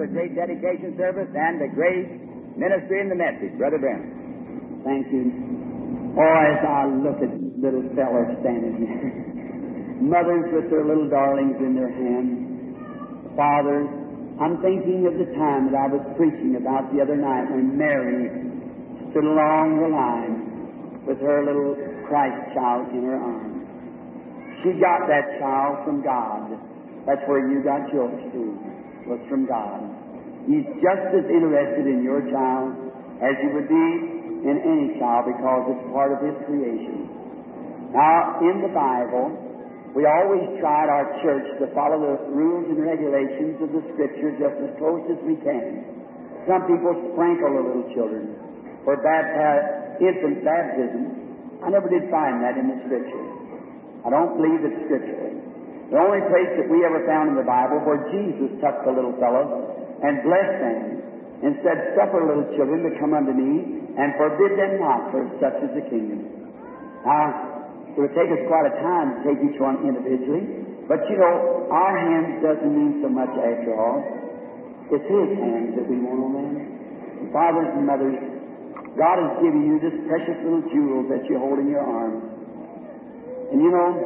Day dedication service and the great ministry and the message, Brother Brown. Thank you. Oh, as I look at little fellows standing here, mothers with their little darlings in their hands, fathers, I'm thinking of the time that I was preaching about the other night when Mary stood along the line with her little Christ child in her arms. She got that child from God. That's where you got yours too, was from God. He's just as interested in your child as you would be in any child because it's part of His creation. Now, in the Bible, we always tried our church to follow the rules and regulations of the Scripture just as close as we can. Some people sprinkle the little children for infant baptism. I never did find that in the Scripture. I don't believe it's scriptural. The only place that we ever found in the Bible where Jesus took the little fellow and blessed them and said, "Suffer little children to come unto me, and forbid them not, for such is the kingdom." Now, it would take us quite a time to take each one individually, but you know, our hands doesn't mean so much after all. It's His hands that we want on them. And fathers and mothers, God has given you this precious little jewel that you hold in your arms. And you know,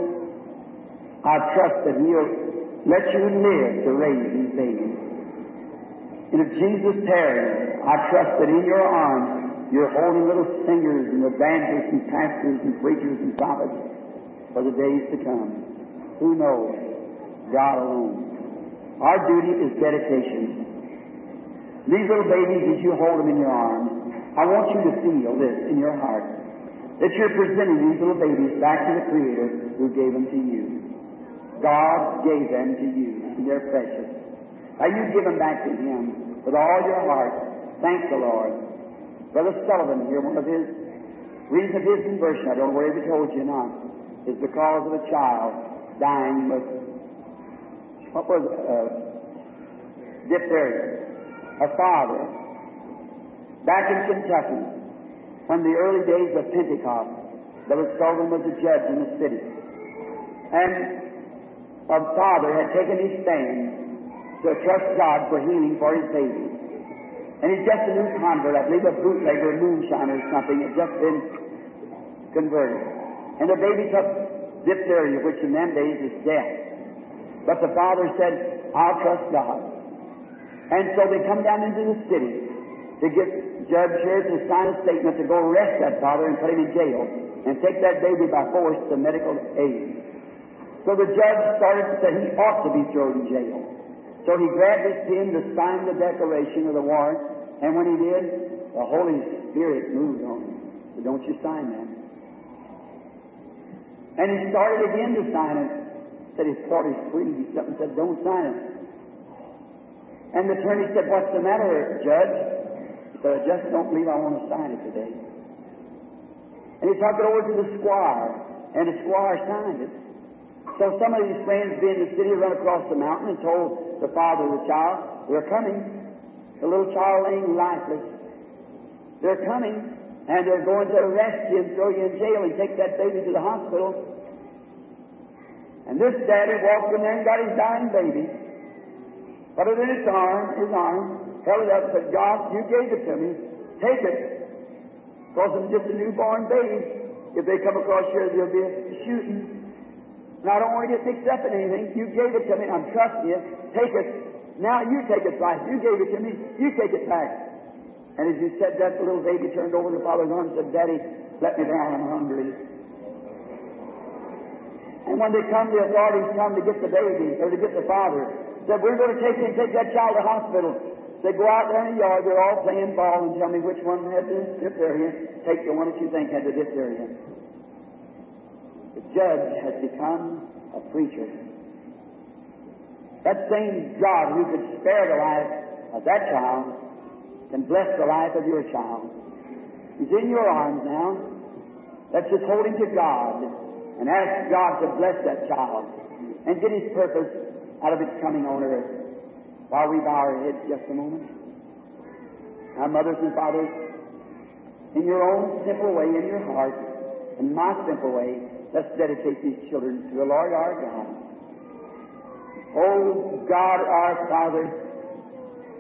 I trust that He'll let you live to raise these babies. And if Jesus tarries, I trust that in your arms you're holding little singers and evangelists and pastors and preachers and prophets for the days to come. Who knows? God alone. Our duty is dedication. These little babies, as you hold them in your arms, I want you to feel this in your heart, that you're presenting these little babies back to the Creator who gave them to you. God gave them to you, and they're precious. Now you give them back to Him with all your heart. Thank the Lord. Brother Sullivan here, one of his reason of his conversion, I don't know whether he told you or not, is because of a child dying with, diphtheria. A father, back in Kentucky, when the early days of Pentecost, Brother Sullivan was a judge in the city. And a father had taken his stand to trust God for healing for his baby. And he's just a new convert, I believe a bootlegger, a moonshiner or something, had just been converted. And the baby took diphtheria, which in them days is death. But the father said, "I'll trust God." And so they come down into the city to get Judge here to sign a statement to go arrest that father and put him in jail and take that baby by force to medical aid. So the judge started to say he ought to be thrown in jail. So he grabbed his pen to sign the declaration of the warrant, and when he did, the Holy Spirit moved on him. So don't you sign that. And he started again to sign it. Said his thought is free. He said, "Don't sign it." And the attorney said, "What's the matter, Judge?" He said, "I just don't believe I want to sign it today." And he took it over to the squire, and the squire signed it. So some of his friends being in the city run across the mountain and told the father of the child, "They're coming. The little child laying lifeless. They're coming, and they're going to arrest you and throw you in jail and take that baby to the hospital." And this daddy walked in there and got his dying baby, put it in his arm, held it up and said, "God, you gave it to me. Take it. Because I'm just a newborn baby. If they come across here, there'll be a shooting. And I don't want to get mixed up in anything. You gave it to me, and I'm trusting you. Take it. Now you take its life. You gave it to me. You take it back." And as he said that, the little baby turned over to the father's arm and said, "Daddy, let me down. I'm hungry." And when they come, the authorities come to get the baby, or to get the father, said, "We're going to take you and take that child to the hospital." They go out there in the yard. They're all playing ball and tell me which one had the diphtheria. Take the one that you think had the diphtheria. The judge has become a preacher. That same God who could spare the life of that child can bless the life of your child. He's in your arms now. Let's just hold him to God and ask God to bless that child and get His purpose out of its coming on earth. While we bow our heads just a moment. Our mothers and fathers, in your own simple way, in your heart, in my simple way, let's dedicate these children to the Lord our God. Oh, God our Father,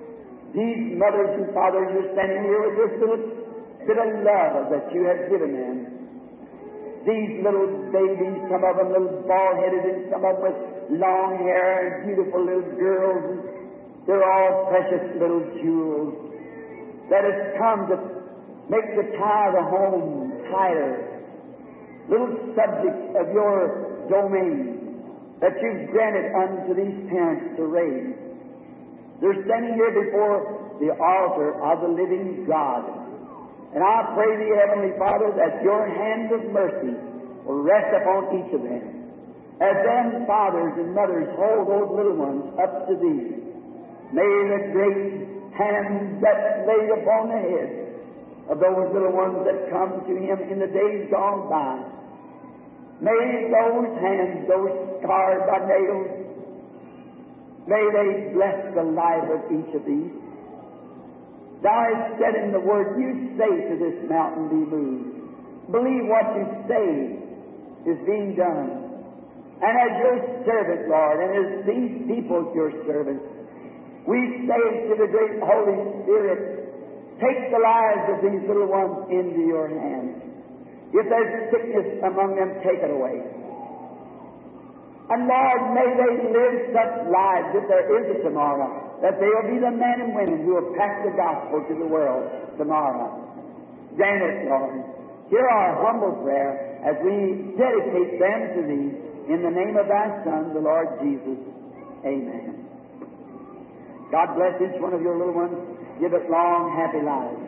These mothers and fathers are standing here with this little bit of love that you have given them. These little babies, some of them little bald-headed and some of them with long hair and beautiful little girls. And they're all precious little jewels that has come to make the tie of the home tighter. Little subjects of your domain that you've granted unto these parents to raise. They're standing here before the altar of the living God. And I pray thee, Heavenly Father, that your hand of mercy will rest upon each of them. As them fathers and mothers hold those little ones up to thee, may the great hand that's laid upon the head of those little ones that come to him in the days gone by, may those hands, those scarred by nails, may they bless the life of each of these. Thou hast said in the Word, you say to this mountain, be moved. Believe what you say is being done. And as your servant, Lord, and as these people, your servants, we say to the great Holy Spirit, take the lives of these little ones into your hands. If there's sickness among them, take it away. And Lord, may they live such lives, if there is a tomorrow, that they'll be the men and women who will pass the gospel to the world tomorrow. Grant it, Lord. Hear our humble prayer as we dedicate them to thee in the name of thy Son, the Lord Jesus. Amen. God bless each one of your little ones. Give it long, happy lives.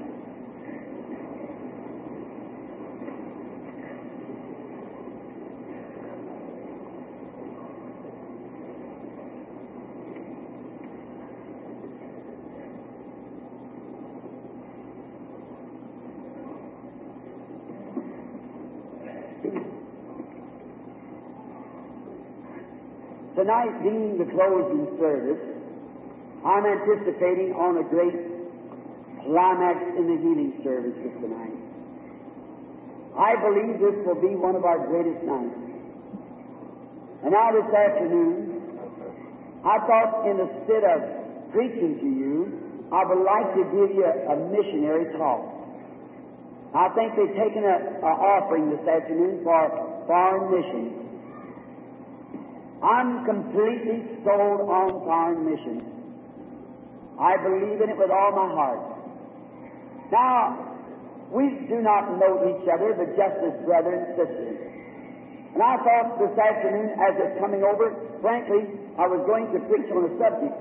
Tonight being the closing service, I'm anticipating on a great climax in the healing services tonight. I believe this will be one of our greatest nights. And now this afternoon, I thought instead of preaching to you, I would like to give you a missionary talk. I think they've taken an offering this afternoon for foreign missions. I'm completely sold on foreign missions. I believe in it with all my heart. Now, we do not know each other, but just as brother and sister. And I thought this afternoon, as it's coming over, frankly, I was going to preach on a subject.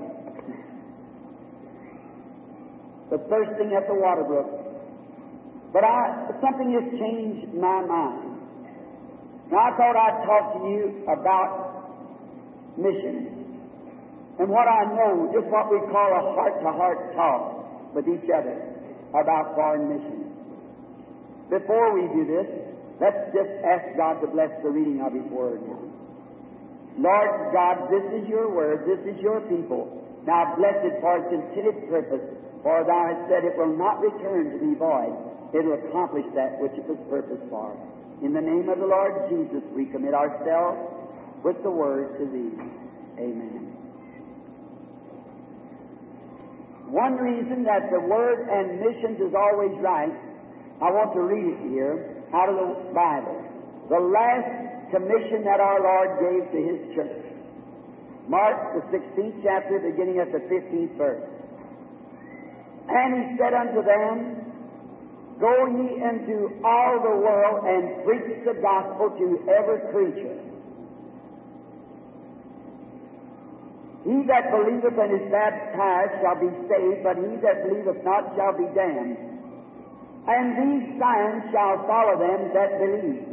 The thirsting at the water brook. But something has changed my mind. Now, I thought I'd talk to you about mission. And what I know, just what we call a heart-to-heart talk with each other about foreign missions. Before we do this, let's just ask God to bless the reading of His Word now. Lord God, this is your Word, this is your people. Now bless it for its intended purpose, for Thou hast said it will not return to thee void. It will accomplish that which it was purposed for. In the name of the Lord Jesus, we commit ourselves with the Word to Thee. Amen. One reason that the Word and missions is always right, I want to read it here out of the Bible. The last commission that our Lord gave to His church. Mark, the 16th chapter, beginning at the 15th verse. And He said unto them, go ye into all the world and preach the gospel to every creature. He that believeth and is baptized shall be saved, but he that believeth not shall be damned. And these signs shall follow them that believe.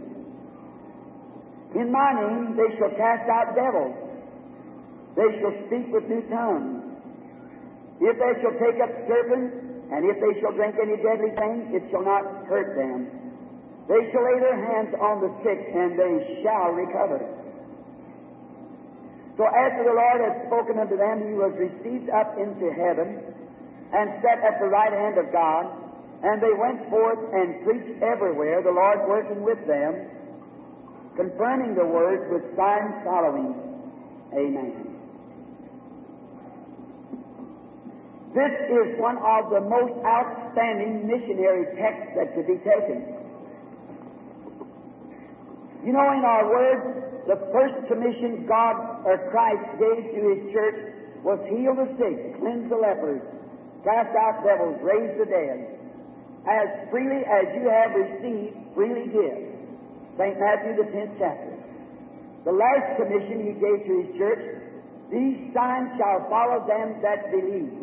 In my name they shall cast out devils. They shall speak with new tongues. If they shall take up serpents, and if they shall drink any deadly thing, it shall not hurt them. They shall lay their hands on the sick, and they shall recover. So after the Lord had spoken unto them, He was received up into heaven and sat at the right hand of God. And they went forth and preached everywhere, the Lord working with them, confirming the words with signs following. Amen. This is one of the most outstanding missionary texts that could be taken. You know, in our words, the first commission God or Christ gave to His church was heal the sick, cleanse the lepers, cast out devils, raise the dead. As freely as you have received, freely give. St. Matthew, the 10th chapter. The last commission He gave to His church, these signs shall follow them that believe.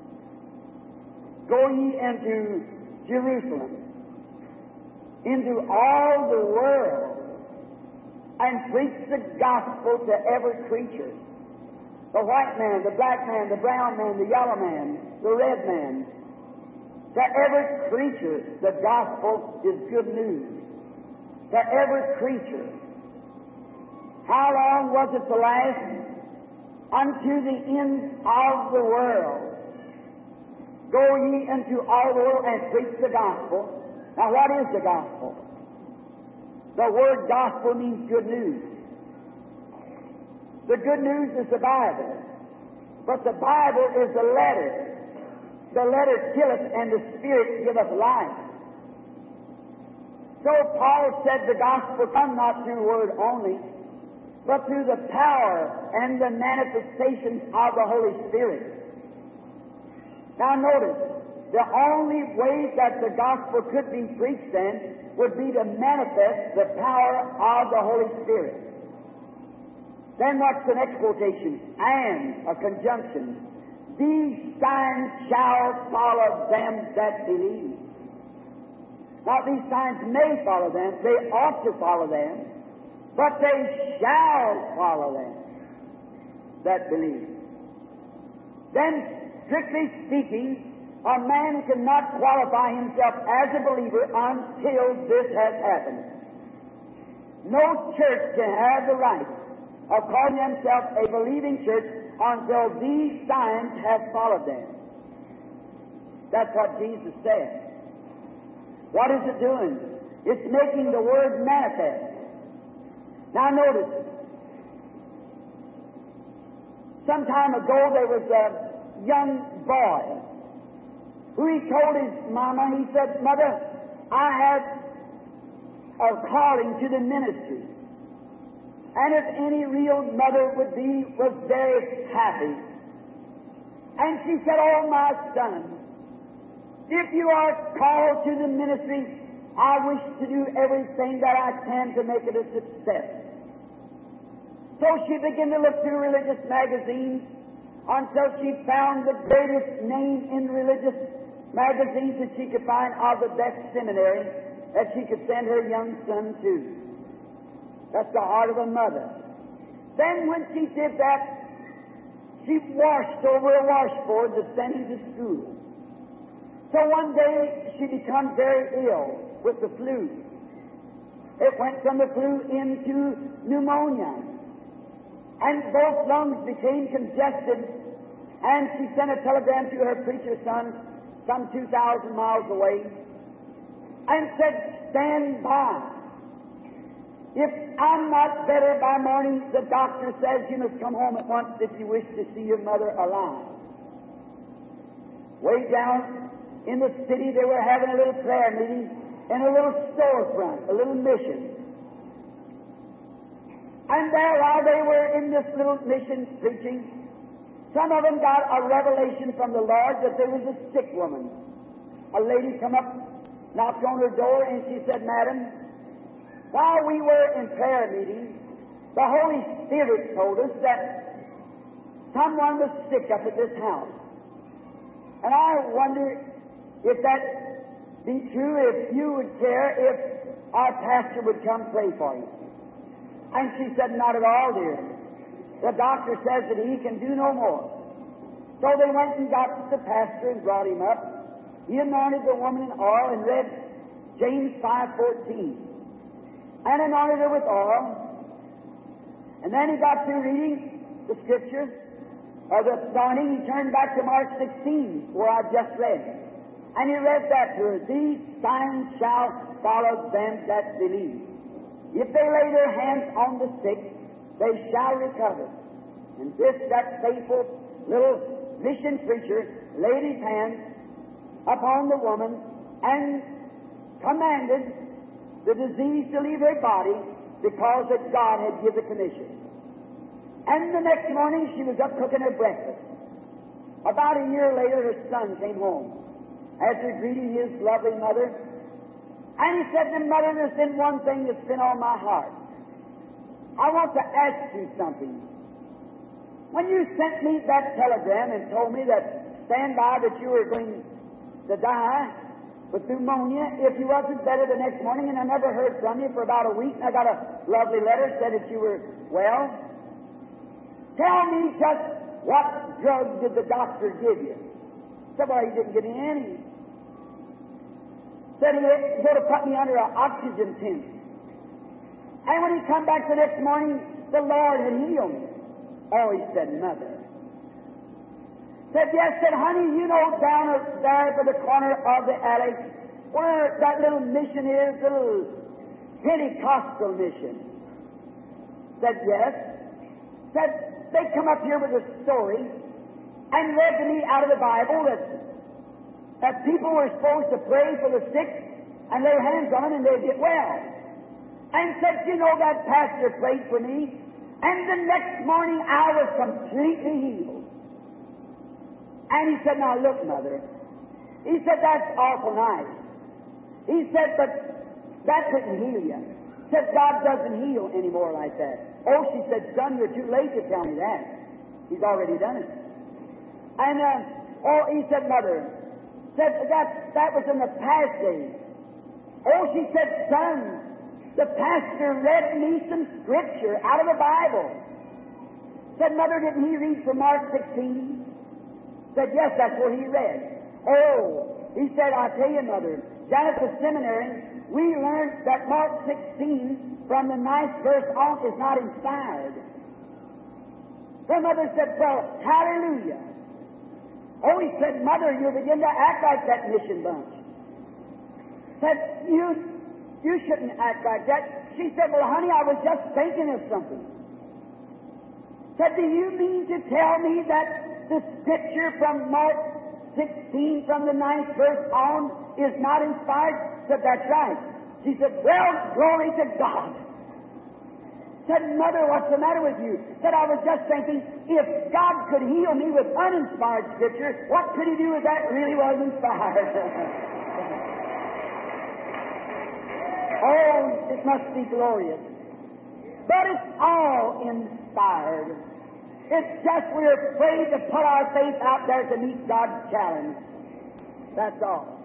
Go ye into Jerusalem, into all the world, and preach the gospel to every creature. The white man, the black man, the brown man, the yellow man, the red man. To every creature, the gospel is good news. To every creature. How long was it to last? Unto the end of the world. Go ye into all the world and preach the gospel. Now, what is the gospel? The word gospel means good news. The good news is the Bible. But the Bible is the letter. The letter killeth and the Spirit giveth life. So Paul said the gospel come not through word only, but through the power and the manifestations of the Holy Spirit. Now notice, the only way that the gospel could be preached then would be to manifest the power of the Holy Spirit. Then what's the next quotation? And, a conjunction. These signs shall follow them that believe. Now these signs may follow them, they ought to follow them, but they shall follow them that believe. Then, strictly speaking, a man cannot qualify himself as a believer until this has happened. No church can have the right of calling himself a believing church until these signs have followed them. That's what Jesus said. What is it doing? It's making the Word manifest. Now notice, some time ago there was a young boy who he told his mama, he said, Mother, I have a calling to the ministry. And if any real mother was very happy. And she said, Oh, my son, if you are called to the ministry, I wish to do everything that I can to make it a success. So she began to look through religious magazines until she found the greatest name in religious magazines that she could find of the best seminary that she could send her young son to. That's the heart of a mother. Then when she did that, she washed over a washboard to send him to school. So one day she became very ill with the flu. It went from the flu into pneumonia. And both lungs became congested. And she sent a telegram to her preacher son some 2,000 miles away and said, Stand by. If I'm not better by morning, the doctor says you must come home at once if you wish to see your mother alive. Way down in the city, they were having a little prayer meeting in a little storefront, a little mission. And there, while they were in this little mission preaching, some of them got a revelation from the Lord that there was a sick woman. A lady come up, knocked on her door, and she said, Madam, while we were in prayer meeting, the Holy Spirit told us that someone was sick up at this house. And I wonder if that be true, if you would care if our pastor would come pray for you. And she said, Not at all, dear. The doctor says that he can do no more. So they went and got the pastor and brought him up. He anointed the woman in oil and read James 5:14. And anointed her with oil. And then he got through reading the scripture, or the anointing. He turned back to Mark 16, where I just read. And he read that to her. These signs shall follow them that believe. If they lay their hands on the sick, they shall recover. And that faithful little mission preacher laid his hands upon the woman and commanded the disease to leave her body because that God had given the commission. And the next morning she was up cooking her breakfast. About a year later her son came home after greeting his lovely mother. And he said to Mother, there's been one thing that's been on my heart. I want to ask you something. When you sent me that telegram and told me that stand by that you were going to die with pneumonia if you wasn't better the next morning, and I never heard from you for about a week, and I got a lovely letter said that you were well. Tell me just what drug did the doctor give you? Said, well, he didn't give me any. Said he was going to put me under an oxygen tent. And when he come back the next morning, the Lord had healed me. Oh, he said, Mother. Said, yes. Said, honey, you know down there by the corner of the alley where that little mission is, little Pentecostal mission. Said, yes. Said, they come up here with a story and read to me out of the Bible that people were supposed to pray for the sick and lay hands on them and they'd get well. And said, you know, that pastor prayed for me, and the next morning I was completely healed. And he said, now look, Mother. He said, that's awful nice. He said, but that couldn't heal you. He said, God doesn't heal anymore like that. Oh, she said, son, you're too late to tell me that. He's already done it. And, he said, Mother, said that was in the past days. Oh, she said, son, the pastor read me some scripture out of the Bible. Said, Mother, didn't he read from Mark 16? Said, yes, that's what he read. Oh, he said, I tell you, Mother, down at the seminary, we learned that Mark 16 from the 9th verse on is not inspired. So Mother said, well, hallelujah. Oh, he said, Mother, you'll begin to act like that mission bunch. Said, you shouldn't act like that. She said, well, honey, I was just thinking of something. Said, do you mean to tell me that the scripture from Mark 16 from the 9th verse on is not inspired? Said, that's right. She said, well, glory to God. Said, Mother, what's the matter with you? Said, I was just thinking, if God could heal me with uninspired scripture, what could he do if that really was inspired? Oh, it must be glorious. But it's all inspired. It's just we're afraid to put our faith out there to meet God's challenge. That's all.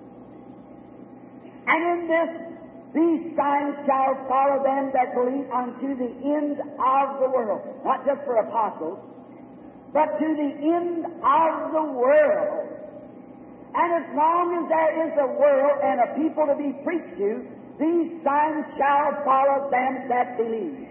And in this, these signs shall follow them that believe unto the end of the world. Not just for apostles, but to the end of the world. And as long as there is a world and a people to be preached to, these signs shall follow them that believe.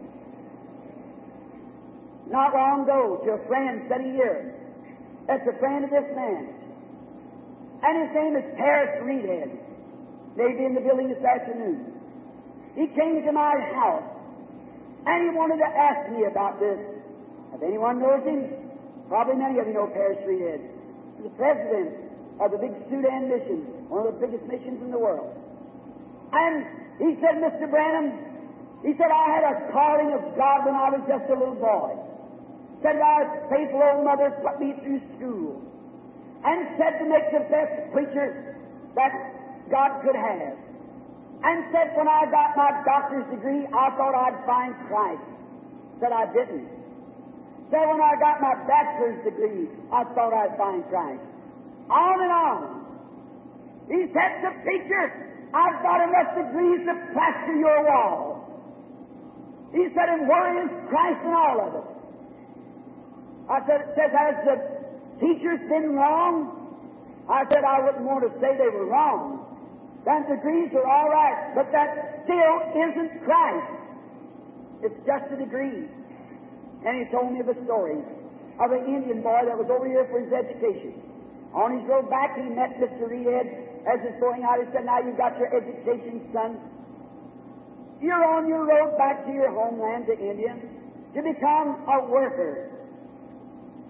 Not long ago, to a friend sitting here, that's a friend of this man, and his name is Paris Reedhead. Maybe in the building this afternoon. He came to my house, and he wanted to ask me about this. If anyone knows him, probably many of you know Paris Reedhead. He's the president of the big Sudan mission, one of the biggest missions in the world. And he said, Mr. Branham, he said, I had a calling of God when I was just a little boy. Said our faithful old mother put me through school and said to make the best preacher that God could have. And said when I got my doctor's degree, I thought I'd find Christ. Said I didn't. Said when I got my bachelor's degree, I thought I'd find Christ. On and on. He said to the preacher, I've got enough degrees to plaster your wall. He said, and where is Christ in all of it? I said, it says, has the teachers been wrong? I said, I wouldn't want to say they were wrong. Then degrees are all right, but that still isn't Christ. It's just a degree. And he told me of a story of an Indian boy that was over here for his education. On his road back, he met Mr. Reedhead as he's going out. He said, now you've got your education, son. You're on your road back to your homeland, to India, to become a worker.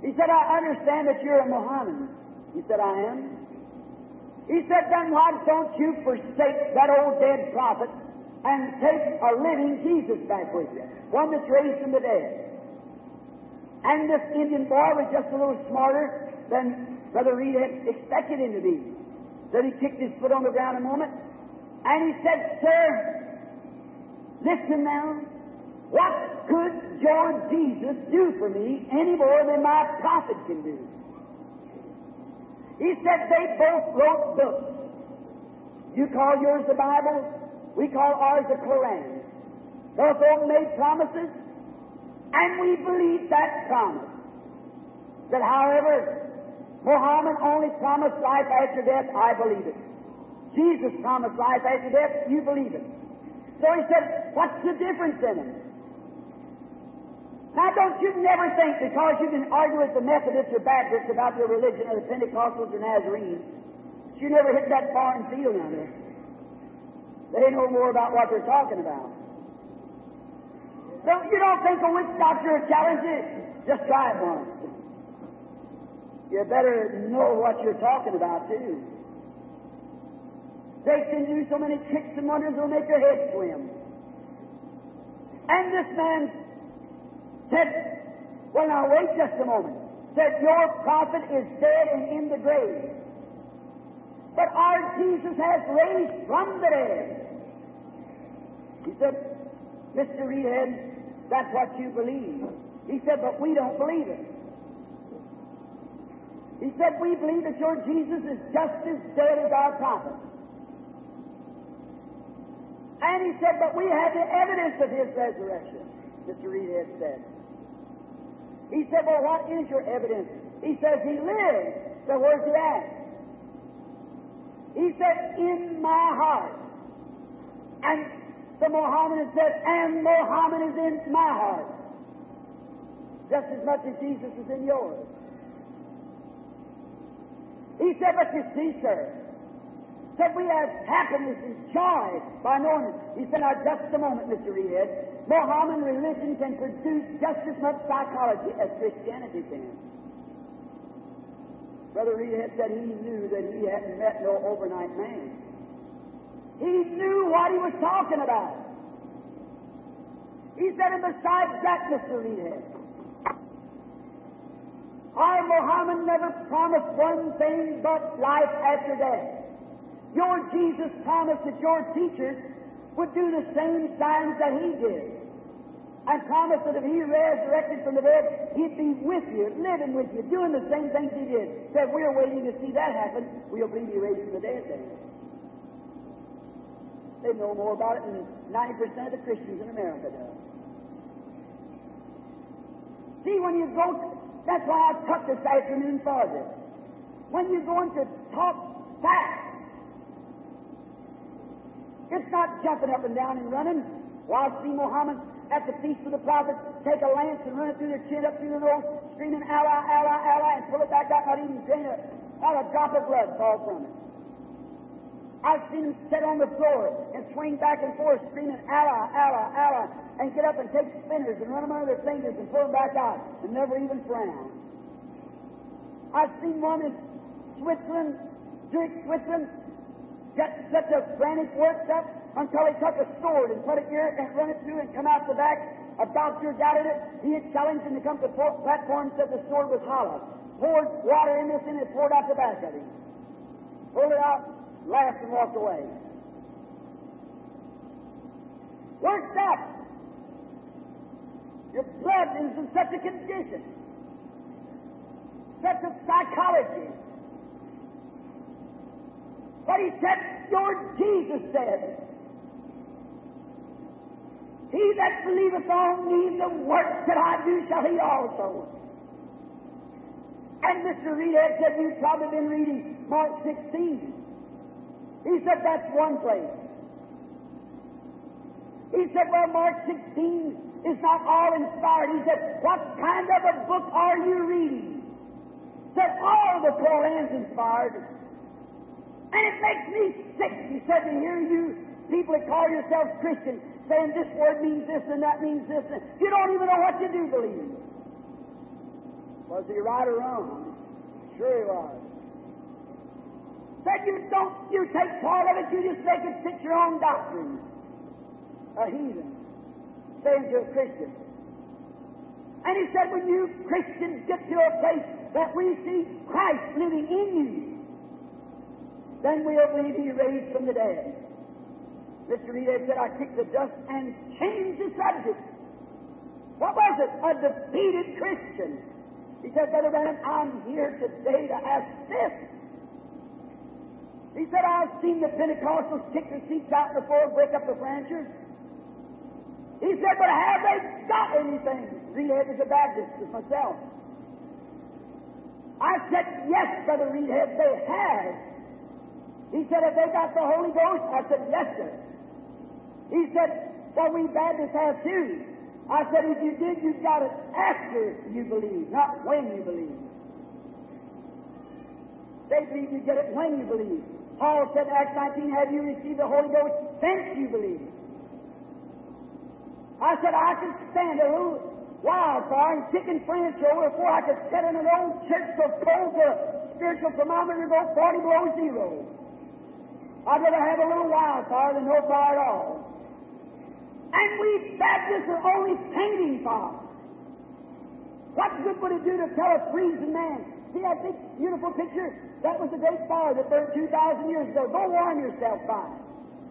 He said, I understand that you're a Mohammedan. He said, I am. He said, then why don't you forsake that old dead prophet and take a living Jesus back with you, one that's raised from the dead? And this Indian boy was just a little smarter than Brother Reed had expected him to be. So he kicked his foot on the ground a moment, and he said, Sir, listen now. What could your Jesus do for me any more than my prophet can do? He said they both wrote books. You call yours the Bible, we call ours the Koran. Both of them made promises, and we believe that promise. That however, Muhammad only promised life after death, I believe it. Jesus promised life after death, you believe it. So he said, what's the difference in them? Now don't you never think because you can argue with the Methodists or Baptists about their religion or the Pentecostals or Nazarenes, that you never hit that foreign field down there. They know more about what they're talking about. So you don't think a witch doctor will challenge you? Just try it once. You better know what you're talking about, too. They can do so many tricks and wonders that'll make your head swim. And this man said, well, now wait just a moment. Said, your prophet is dead and in the grave. But our Jesus has raised from the dead. He said, Mr. Reedhead, that's what you believe. He said, but we don't believe it. He said, we believe that your Jesus is just as dead as our prophet. And he said, but we have the evidence of his resurrection, Mr. Reedhead said. He said, well, what is your evidence? He says, he lives. So where's he at? He said, in my heart. And the Mohammedan said, and Muhammad is in my heart. Just as much as Jesus is in yours. He said, but you see, sir, said we have happiness and joy by knowing it. He said, now just a moment, Mr. Reedhead. Mohammedan religion can produce just as much psychology as Christianity can. Brother Reedhead said he knew that he hadn't met no overnight man. He knew what he was talking about. He said, and besides that, Mr. Reedhead, our Muhammad never promised one thing but life after death. Your Jesus promised that your teachers would do the same signs that he did. And promised that if he resurrected from the dead, he'd be with you, living with you, doing the same things he did. Said, we're waiting to see that happen. We'll believe he raised from the dead then. They know more about it than 90% of the Christians in America do. See, when you go, that's why I took this afternoon for this. When you're going to talk facts, it's not jumping up and down and running. Well, I've seen Muhammad at the feast of the prophets take a lance and run it through their chin, up through their nose, screaming, Allah, Allah, Allah, and pull it back out, not even drain not a drop of blood fall from it. I've seen him sit on the floor and swing back and forth, screaming, Allah, Allah, Allah, and get up and take spinners and run them under their fingers and pull them back out and never even frown. I've seen one in Switzerland, Zurich, Switzerland, get such a frantic worked up until he took a sword and put it here and run it through and come out the back. A doctor doubted it. He had challenged him to come to the platform and said the sword was hollow. Poured water in this and it poured out the back of him. Pulled it out, laughed and walked away. Worked up. Your blood is in such a condition. Such a psychology. But he said, your Jesus said, he that believeth on me, the works that I do shall he also. And Mr. Reedhead said, you've probably been reading Mark 16. He said, that's one place. He said, well, Mark 16 is not all inspired. He said, what kind of a book are you reading? He said, all the Koran's inspired. And it makes me sick, he said, to hear you people that call yourselves Christians saying this word means this and that means this. And you don't even know what you do believe. Was he right or wrong? Sure he was. Said you take part of it, you just make it fit your own doctrine. A heathen saying to a Christian. And he said, when you Christians get to a place that we see Christ living in you, then we'll believe He raised from the dead. Mr. Reed said, I kicked the dust and changed the subject. What was it? A defeated Christian. He said, Brother Branham, I'm here today to ask this. He said, I've seen the Pentecostals kick the seats out before and break up the furniture. He said, but have they got anything? Reedhead is a Baptist, as myself. I said, yes, Brother Reedhead, they have. He said, have they got the Holy Ghost? I said, yes, sir. He said, well, we Baptists have too. I said, if you did, you got it after you believe, not when you believe. They believe you get it when you believe. Paul said in Acts 19, have you received the Holy Ghost since you believe? I said, I could stand a little wildfire and kicking furniture over before I could sit in an old church so cold the spiritual thermometer go 40 below zero. I'd rather have a little wildfire than no fire at all. And we Baptists are only painting fire. What good would it do to tell a freezing man? See that big, beautiful picture? That was the great fire that burned 2,000 years ago. Go warm yourself by it.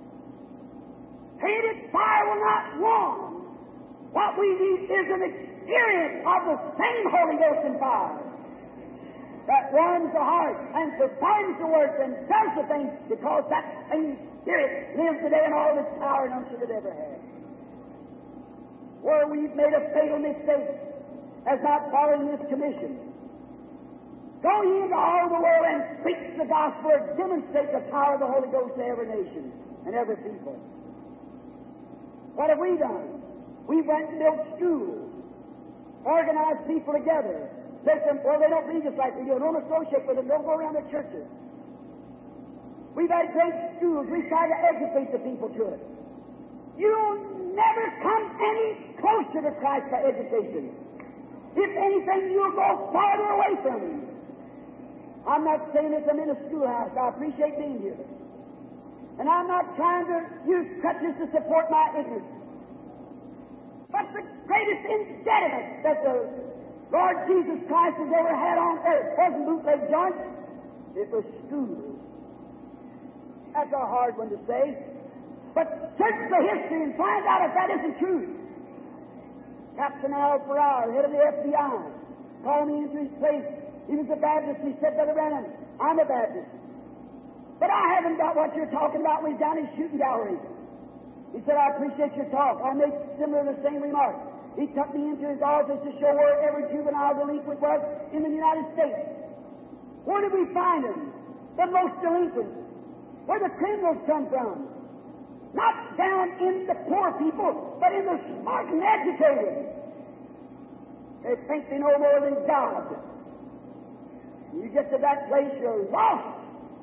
Painted fire will not warm. What we need is an experience of the same Holy Ghost and fire that warms the heart and performs the work and does the things, because that same Spirit lives today in all its power none should it ever have. Where we've made a fatal mistake as not following this commission. Go ye into all the world and preach the gospel and demonstrate the power of the Holy Ghost to every nation and every people. What have we done? We went and built schools, organized people together. Said them, well, they don't believe us like we do. Don't associate with them. Don't go around the churches. We've had great schools. We've tried to educate the people to it. You'll never come any closer to Christ by education. If anything, you'll go farther away from Him. I'm not saying this, I'm in a schoolhouse. I appreciate being here. And I'm not trying to use crutches to support my ignorance. But the greatest impediment that the Lord Jesus Christ has ever had on earth wasn't bootleg joints. It was schools. That's a hard one to say. But search the history and find out if that isn't true. Captain Al Farrar, head of the FBI, called me into his place. He was a Baptist. He said, Brother Branham, I'm a Baptist. But I haven't got what you're talking about when he's down in his shooting gallery. He said, I appreciate your talk. I made similar the same remark. He took me into his office to show where every juvenile delinquent was in the United States. Where did we find them? The most delinquent. Where the criminals come from. Not down in the poor people, but in the smart and educated. They think they know more than God. You get to that place, you're lost.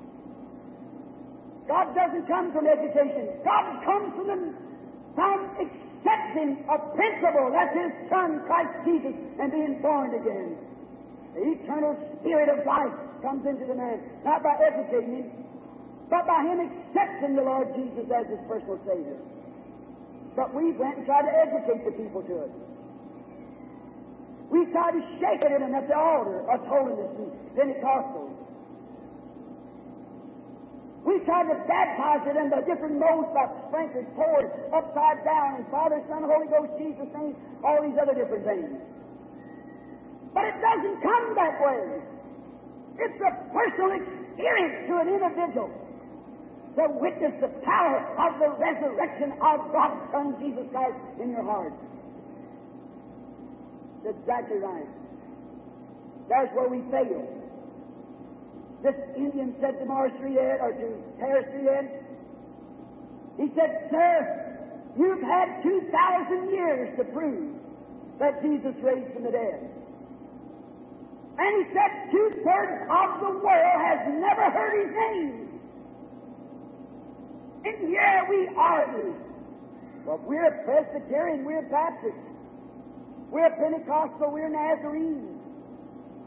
God doesn't come from education. God comes from accepting a principle. That's His Son, Christ Jesus, and being born again. The eternal Spirit of life comes into the man, not by educating him, but by him accepting the Lord Jesus as his personal Savior. But we went and tried to educate the people to it. We tried to shake it in them at the altar, us holiness and Pentecostals. We tried to baptize it in the different modes by sprinkled, poured, upside down, and Father, Son, Holy Ghost, Jesus' name, all these other different things. But it doesn't come that way. It's a personal experience to an individual to witness the power of the resurrection of God's Son, Jesus Christ, in your heart. That's exactly right. That's where we fail. This Indian said to Morris Reedhead, or to Harris Reedhead, he said, Sir, you've had 2,000 years to prove that Jesus raised from the dead. And he said, 2/3 of the world has never heard His name. And here we argue. Well, we're Presbyterian, we're Baptist, we're Pentecostal, we're Nazarene.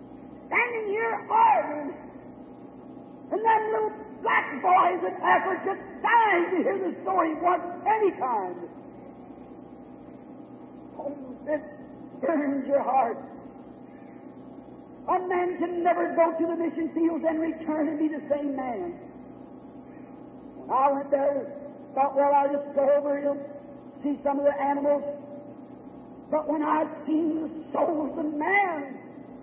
standing here arguing. And them little black boys in Africa dying to hear the story once, any time. Oh, this burns your heart. A man can never go to the mission fields and return and be the same man. When I went there, thought, well, I'll just go over and see some of the animals. But when I've seen the souls of man,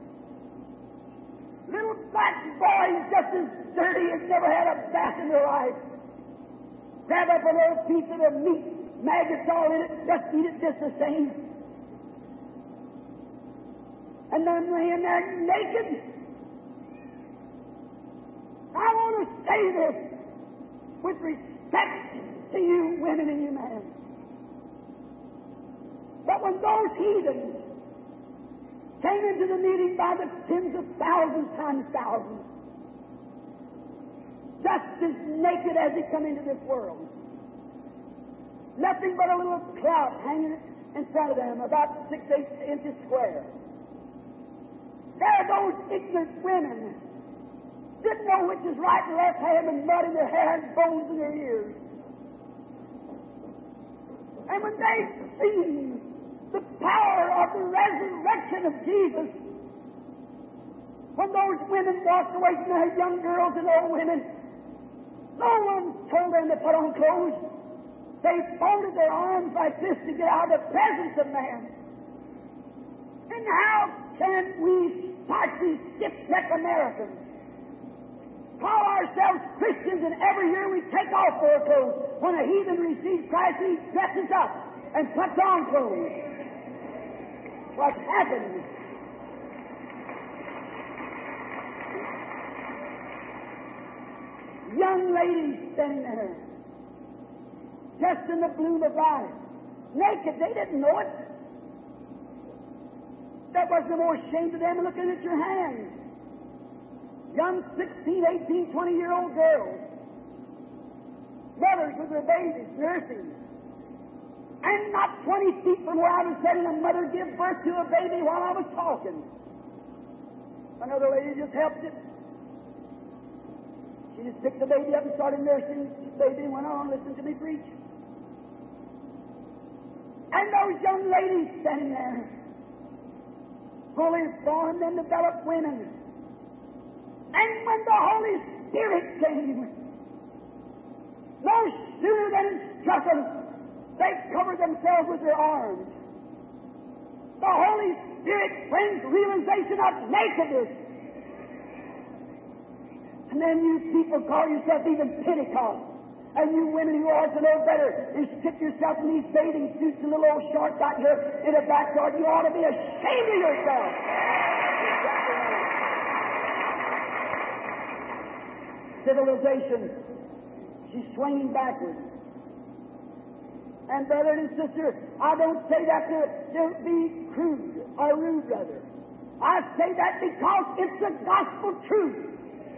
little black boys just as dirty as never had a bath in their life, grab up a little piece of the meat, maggots all in it, just eat it just the same. And them laying there naked. I want to say this with respect to you women and you men. But when those heathens came into the meeting by the tens of thousands times thousands, just as naked as they come into this world, nothing but a little clout hanging in front of them, about 6-8 inches square. There those ignorant women didn't know which is right and left, having mud in their hair and bones in their ears. And when they seen the power of the resurrection of Jesus, when those women walked away from their young girls and old women, no one told them to put on clothes. They folded their arms like this to get out of the presence of man. And how can we start these stiff-necked Americans, call ourselves Christians, and every year we take off our clothes? When a heathen receives Christ, he dresses up and puts on clothes. What happened? Young ladies standing there, just in the bloom of life, naked. They didn't know it. That wasn't more shame to them looking at your hands. Young 16, 18, 20-year-old girls, mothers with their babies, nursing. And not 20 feet from where I was sitting, a mother give birth to a baby while I was talking. Another lady just helped it. She just picked the baby up and started nursing the baby and went on listening to me preach. And those young ladies standing there, fully formed and developed women. And when the Holy Spirit came, no sooner than it struck them, they covered themselves with their arms. The Holy Spirit brings realization of nakedness. And then you people call yourself even Pentecost. And you women who ought to know better and stick yourself in these bathing suits and little old shorts out here in a backyard, you ought to be ashamed of yourself. Civilization, she's swinging backwards. And brother and sister, I don't say that to be crude or rude, brother. I say that because it's the gospel truth.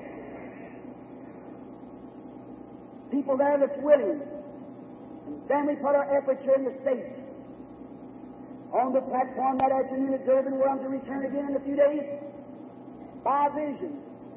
People there that's willing. And then we put our efforts here in the States. On the platform that afternoon at Durban, where I'm to return again in a few days, by vision.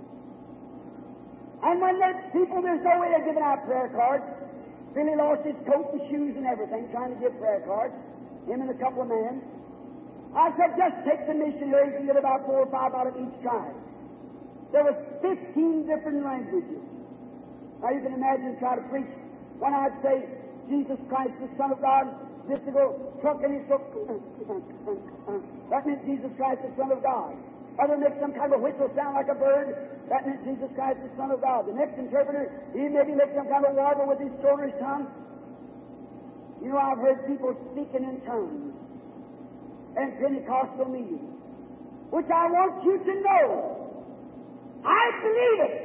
And when there's people, there's no way of giving out prayer cards. Billy lost his coat and shoes and everything trying to give prayer cards, him and a couple of men. I said, just take the missionaries and get about 4 or 5 out of each tribe. There was 15 different languages. Now you can imagine try to preach. When I'd say, Jesus Christ, the Son of God, this to go, truck and he's so, that meant Jesus Christ, the Son of God. Other make some kind of a whistle sound like a bird, that meant Jesus Christ, the Son of God. The next interpreter, he maybe make some kind of warble with his throat or his tongue. You know, I've heard people speaking in tongues in Pentecostal meetings, which I want you to know. I believe it.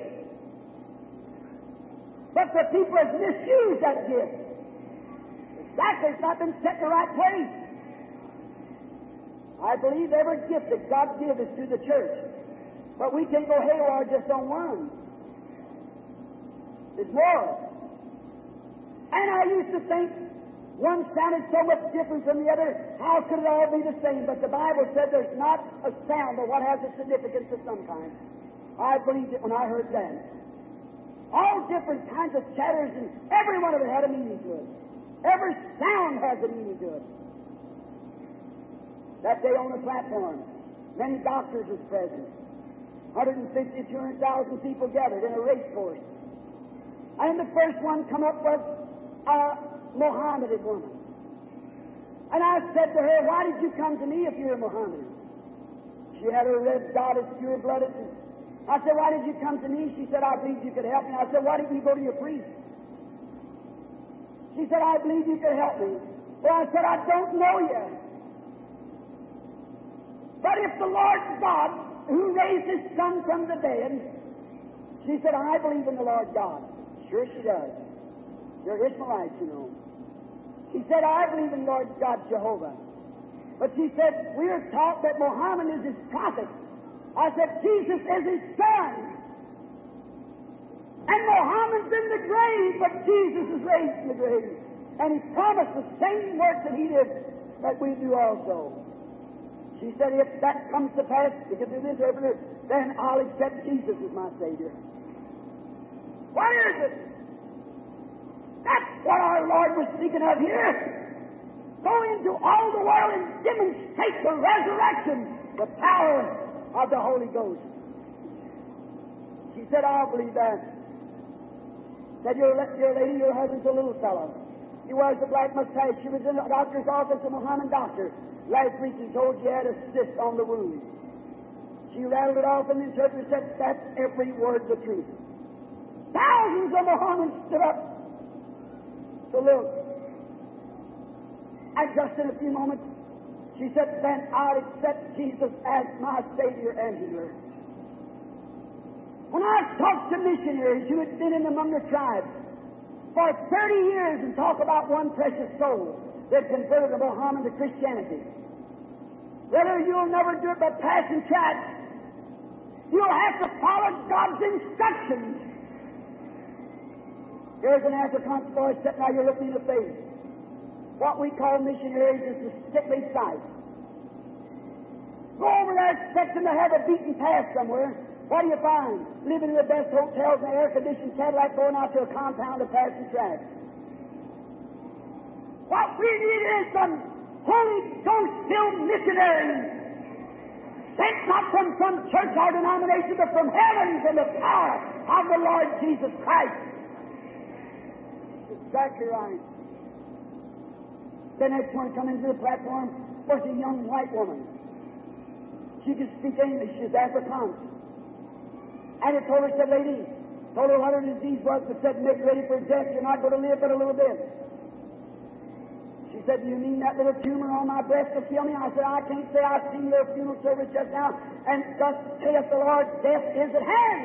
But the people have misused that gift. Exactly, it's not been set in the right place. I believe every gift that God gives is through the church. But we can't go haywire just on one. There's more. And I used to think One sounded so much different from the other. How could it all be the same? But the Bible said there's not a sound but what has a significance of some kind. I believed it when I heard that. All different kinds of chatters, and every one of it had a meaning to it. Every sound has a meaning to it. That day on the platform, many doctors was present. 150, 200,000 people gathered in a race course. And the first one come up was a Mohammedan woman. And I said to her, why did you come to me if you're a Mohammedan? She had her red dotted, pure-blooded. I said, why did you come to me? She said, I believed you could help me. I said, why didn't you go to your priest? She said, I believe you could help me. Well, I said, I don't know you. But if the Lord God, who raised His Son from the dead, she said, I believe in the Lord God. Sure she does. You're Ishmaelites, you know. She said, I believe in Lord God Jehovah. But she said, we're taught that Muhammad is His prophet. I said, Jesus is His Son. And Muhammad's in the grave, but Jesus is raised from the grave. And He promised the same work that He did, that we do also. She said, if that comes to pass, because of the interpreter, then I'll accept Jesus as my Savior. What is it? That's what our Lord was speaking of here. Go into all the world and demonstrate the resurrection, the power of the Holy Ghost. She said, I'll believe that. Said, your lady, your husband's a little fellow. He wears a black mustache. She was in the doctor's office, a Mohammedan doctor. Last week he told she had a cyst on the wound. She rattled it off and the interpreter said, that's every word the truth. Thousands of Mohammedans stood up to look. And just in a few moments, she said, then I'll accept Jesus as my Savior and healer. When I talked to missionaries who had been in among the tribes for 30 years and talk about one precious soul that converted a Mohammedan to Christianity, whether you'll never do it by passing tracts, you'll have to follow God's instructions. Here's an Afrikaans boy sitting out here looking in the face. What we call missionaries is the sickly sight. Go over there expecting to have a beaten path somewhere. What do you find? Living in the best hotels and air-conditioned Cadillac, going out to a compound of passing tracks. What we need is some Holy Ghost-filled missionaries, sent not from some church or denomination, but from heaven, from the power of the Lord Jesus Christ. Exactly right. The next one coming to the platform was a young white woman. She could speak English. She's Afrikaans. And it told her, said, lady, told her what her disease was, but said, make ready for death. You're not going to live but a little bit. She said, do you mean that little tumor on my breast will kill me? I said, I can't say. I've seen your funeral service just now, and thus saith the Lord, death is at hand.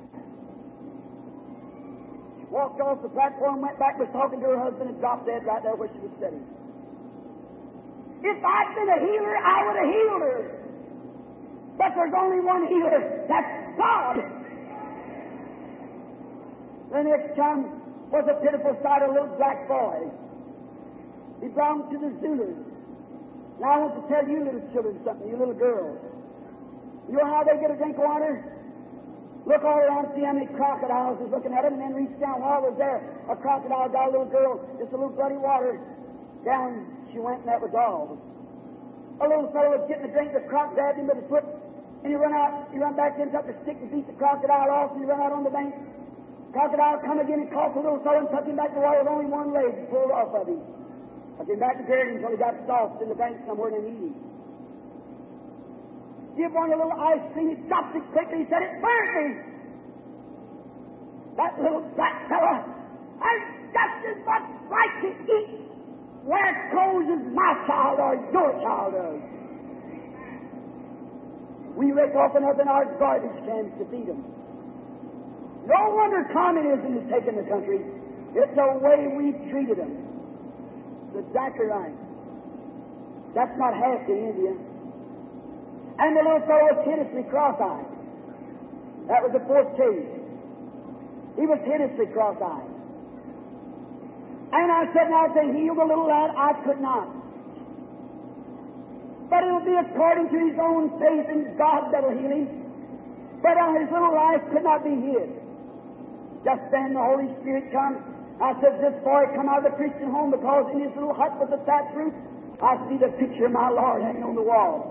She walked off the platform, went back, was talking to her husband, and dropped dead right there where she was sitting. If I'd been a healer, I would have healed her. But there's only one healer. That's God. The next time was a pitiful sight, a little black boy. He belonged to the Zulus. Now I want to tell you little children something, you little girls. You know how they get a drink of water? Look all around, see how many crocodiles is looking at them, and then reach down. While I was there, a crocodile got a little girl, just a little bloody water. Down she went, and that was all. A little fellow was getting a drink, the croc grabbed him with his foot, and he run back in, took a stick and beat the crocodile off, and he run out on the bank. Crocodile come again and caught the little fellow and took him back to the water with only one leg pulled off of him. Took him back and carried him until he got soft in the bank somewhere and eat him. Give one a little ice cream, he stopped it quickly, he said, it burnt me. That little black fellow has just as much right to eat wear clothes as my child or your child does. We rake off enough in our garbage cans to feed them. No wonder communism has taken the country. It's the way we've treated them. That's exactly right. That's not half in India. And the little fellow was hideously cross-eyed. That was the fourth case. He was hideously cross-eyed. And I said, now to heal the little lad, I could not. But it'll be according to his own faith in God that'll heal him. But his little life could not be hid. Just then the Holy Spirit comes. I said, this boy come out of the Christian home because in his little hut with the thatch roof, I see the picture of my Lord hanging on the wall.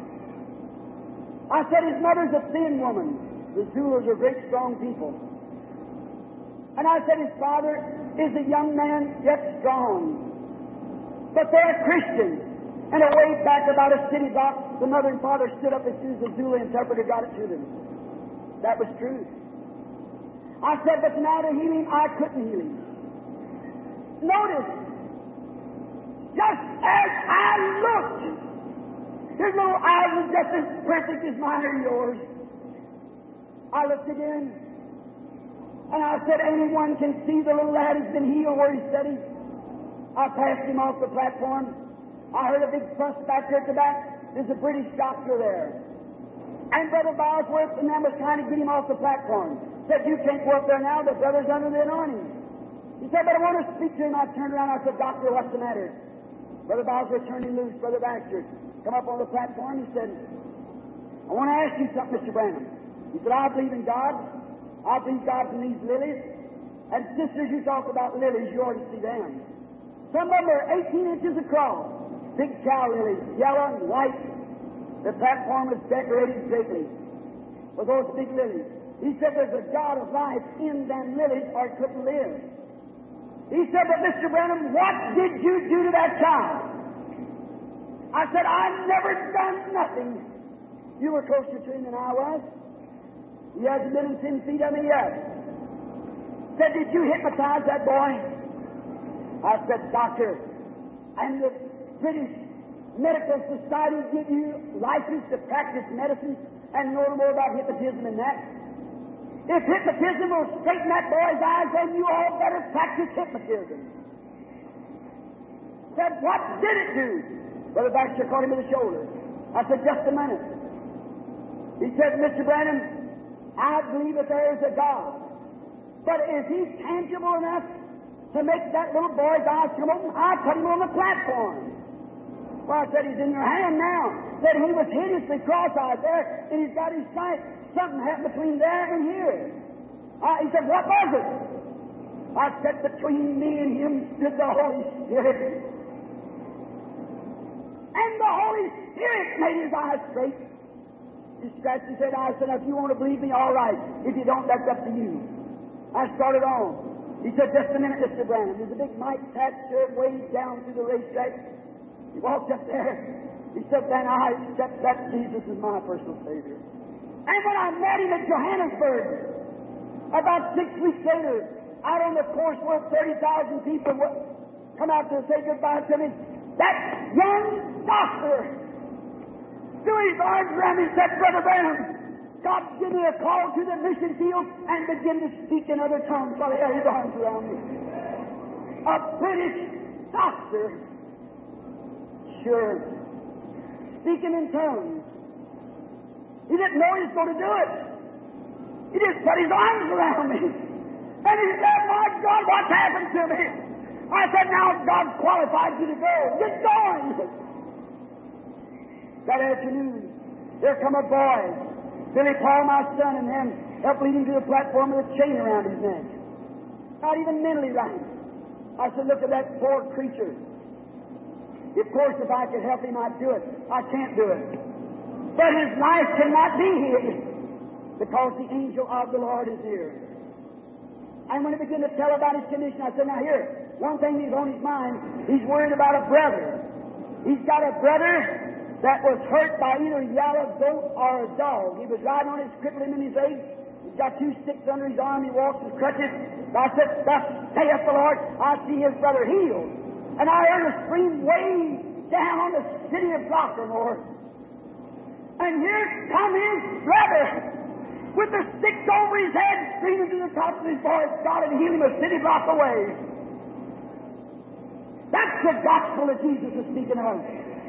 I said, his mother's a thin woman. The Zulus are great, strong people. And I said, his father is a young man, yet strong. But they're Christians. And away back about a city block, the mother and father stood up as soon as the Zulu interpreter got it to them. That was true. I said, but now to heal him, I couldn't heal him. Notice, just as I looked, his little eyes were just as perfect as mine or yours. I looked again, and I said, anyone can see the little lad has been healed where he's sitting. I passed him off the platform. I heard a big fuss back there at the back. There's a British doctor there. And Brother Bosworth and them was trying to get him off the platform. Said, you can't go up there now. The brother's under the anointing. He said, but I want to speak to him. I turned around. I said, doctor, what's the matter? Brother Bosworth turned him loose. Brother Baxter come up on the platform. He said, I want to ask you something, Mr. Branham. He said, I believe in God. I believe God in these lilies. And sisters, you talk about lilies, you ought to see them. Some of them are 18 inches across. Big cow lilies, yellow and white. The platform was decorated greatly with those big lilies. He said there's a God of life in them lilies or it couldn't live. He said, but Mr. Branham, what did you do to that child? I said, I've never done nothing. You were closer to him than I was. He hasn't been in 10 feet of me yet. Said, did you hypnotize that boy? I said, doctor, and the British Medical Society give you license to practice medicine and know more about hypnotism than that. If hypnotism will straighten that boy's eyes, then you all better practice hypnotism. Said, what did it do? Brother Baxter caught him in the shoulder. I said, just a minute. He said, Mr. Branham, I believe that there is a God. But is he tangible enough to make that little boy's eyes come open? I put him on the platform. Well, I said, he's in your hand now. Said he was hideously cross-eyed there, and he's got his sight. Something happened between there and here. He said, what was it? I said, between me and him stood the Holy Spirit. And the Holy Spirit made his eyes straight. He scratched his head. I said, if you want to believe me, all right. If you don't, that's up to you. I started on. He said, just a minute, Mr. Branham. There's a big Mike Patch shirt way down through the racetrack. He walked up there. He said, then I accept that Jesus is my personal Savior. And when I met him at Johannesburg, about 6 weeks later, out on the course where 30,000 people would come out to say goodbye to me, that young doctor threw his arms around me and said, Brother Branham, God give me a call to the mission field and begin to speak in other tongues while he had his arms around me. A British doctor. Sure. Speaking in tongues. He didn't know he was going to do it. He just put his arms around me. And he said, my God, what's happened to me? I said, now God qualified you to go. Get going. That afternoon, there come a boy, Billy Paul, my son, and them, helped lead him to the platform with a chain around his neck. Not even mentally right. I said, look at that poor creature. Of course, if I could help him, I'd do it. I can't do it. But his life cannot be hid because the angel of the Lord is here. And when he began to tell about his condition, I said, now here, one thing is on his mind, he's worried about a brother. He's got a brother that was hurt by either a yellow goat or a dog. He was riding on his crippled him in his leg. He's got 2 sticks under his arm. He walks with crutches. I said, thus saith the Lord, I see his brother healed. And I heard a scream way down on the city of Rockamore. And here come his brother with the sticks over his head, screaming to the top of his voice, God had healed him a city block away. That's the gospel that Jesus is speaking of.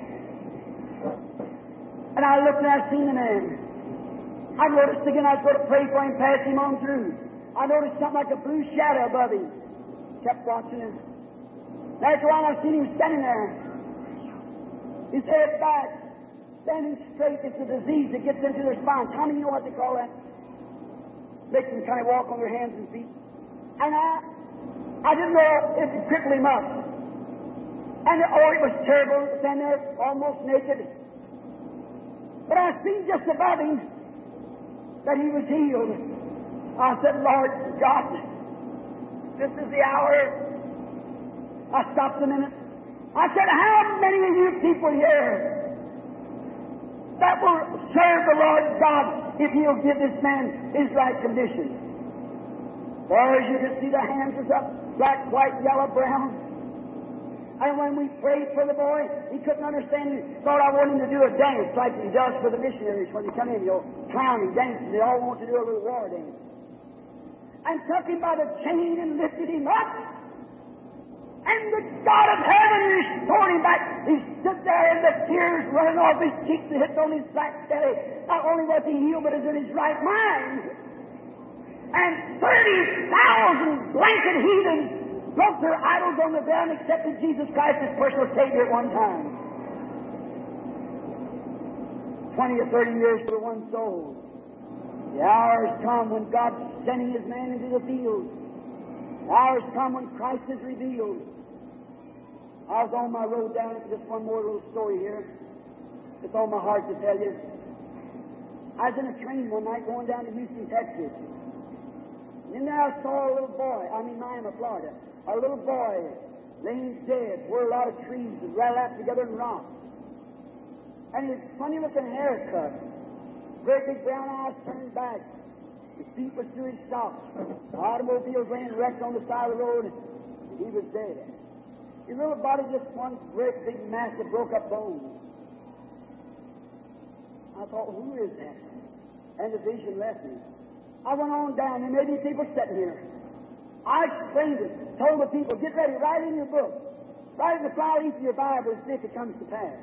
And I looked and I seen the man. I noticed again I was going to pray for him, pass him on through. I noticed something like a blue shadow above him. Kept watching him. And after a while, I seen him standing there. His head back, standing straight. It's a disease that gets into their spine. How many know what they call that? Makes them kind of walk on their hands and feet. And I didn't know if it crippled him up. And it was terrible, standing there almost naked. But I seen just above him that he was healed. I said, Lord God, this is the hour. I stopped a minute. I said, how many of you people here that will serve the Lord God if He'll give this man his right condition? Or as you can see, the hands is up, black, white, yellow, brown. And when we prayed for the boy, he couldn't understand. He thought I wanted him to do a dance like he does for the missionaries when they come in, clowning, dancing. They all want to do a little war dance. And took him by the chain and lifted him up. And the God of heaven restored him back. He stood there and the tears running off his cheeks and hit on his black belly. Not only was he healed, but he was in his right mind. And 30,000 blanket heathens broke their idols on the ground, accepted Jesus Christ as personal Savior at one time. 20 or 30 years for one soul. The hour has come when God's sending His man into the field. The hour has come when Christ is revealed. I was on my road down, just one more little story here. It's on my heart to tell you. I was in a train one night going down to Houston, Texas. And there I saw a little boy, Miami, Florida. A little boy laying dead where a lot of trees was rattled out together and rock. And his funny-looking haircut, great big brown eyes turned back. His feet were through his socks. The automobiles laying wrecked on the side of the road, and he was dead. His little body just one great big mass of broke-up bones. I thought, who is that? And the vision left me. I went on down, and maybe people sitting here. I explained it, told the people, get ready, write in your book. Write in the fly leaf of your Bible and see if it comes to pass.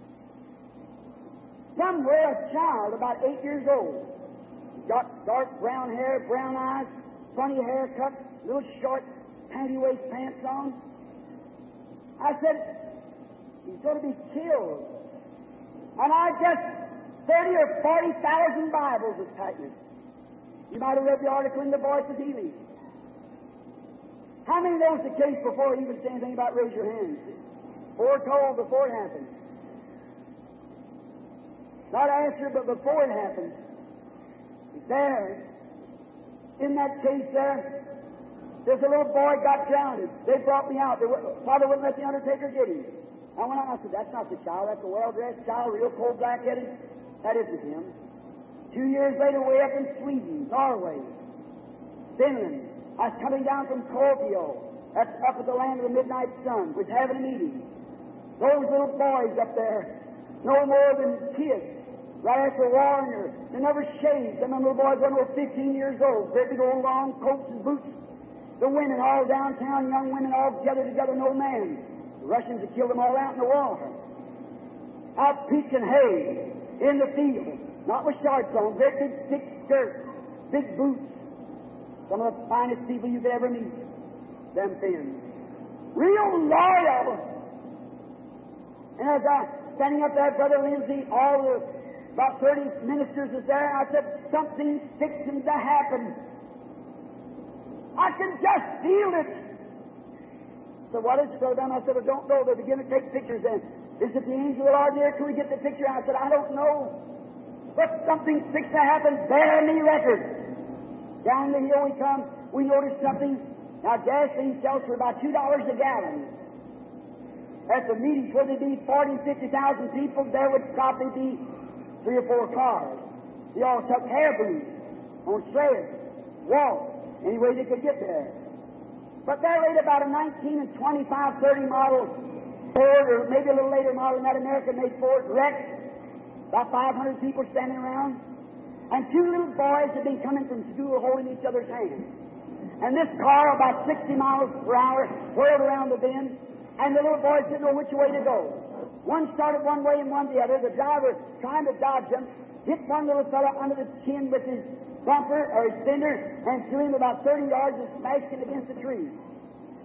Somewhere a child about 8 years old, got dark brown hair, brown eyes, funny haircut, little short panty waist pants on. I said, he's going to be killed. And I guess 30 or 40,000 Bibles was tightening. You might have read the article in the Voice of Healing. How many knows the case before he even said anything about raise your hands? Foretold before it happened. Not after, but before it happened. There, in that case there's a little boy got drowned. They brought me out. Father wouldn't let the undertaker get him. I went out and I said, that's not the child. That's a well-dressed child, real cold black-headed. That isn't him. 2 years later, way up in Sweden, Norway, Finland, I was coming down from Kuopio. That's up at the land of the midnight sun. Was having a meeting. Those little boys up there, no more than kids. Right after war, they never shaved. Them little boys were 15 years old. Great big old long coats and boots. The women all downtown, young women all gathered together, no man. The Russians had killed them all out in the war. Out picking hay in the field. Not with shorts on, great big thick skirts, big boots. Some of the finest people you could ever meet. Them things. Real loyal. And as I standing up there, Brother Lindsay, about 30 ministers was there, I said, something's fixing to happen. I can just feel it. So what is it, Brother Dunn? I said, I don't know. They begin to take pictures then. Is it the angel of the Lord there? Can we get the picture? I said, I don't know. But something's fixing to happen. Bear me record. Down the hill we come. We noticed something. Now, gasoline sells for about $2 a gallon. At the meetings where there'd be 40,000, 50,000 people, there would probably be 3 or 4 cars. They all took hair booths on sleds, walked, any way they could get there. But there laid about a 19 and 25, 30 model Ford, or maybe a little later model than that American-made Ford, wrecked. About 500 people standing around. And 2 little boys had been coming from school holding each other's hands. And this car, about 60 miles per hour, whirled around the bend, and the little boys didn't know which way to go. One started one way and one the other. The driver, trying to dodge them, hit one little fellow under the chin with his bumper or his fender and threw him about 30 yards and smashed him against a tree.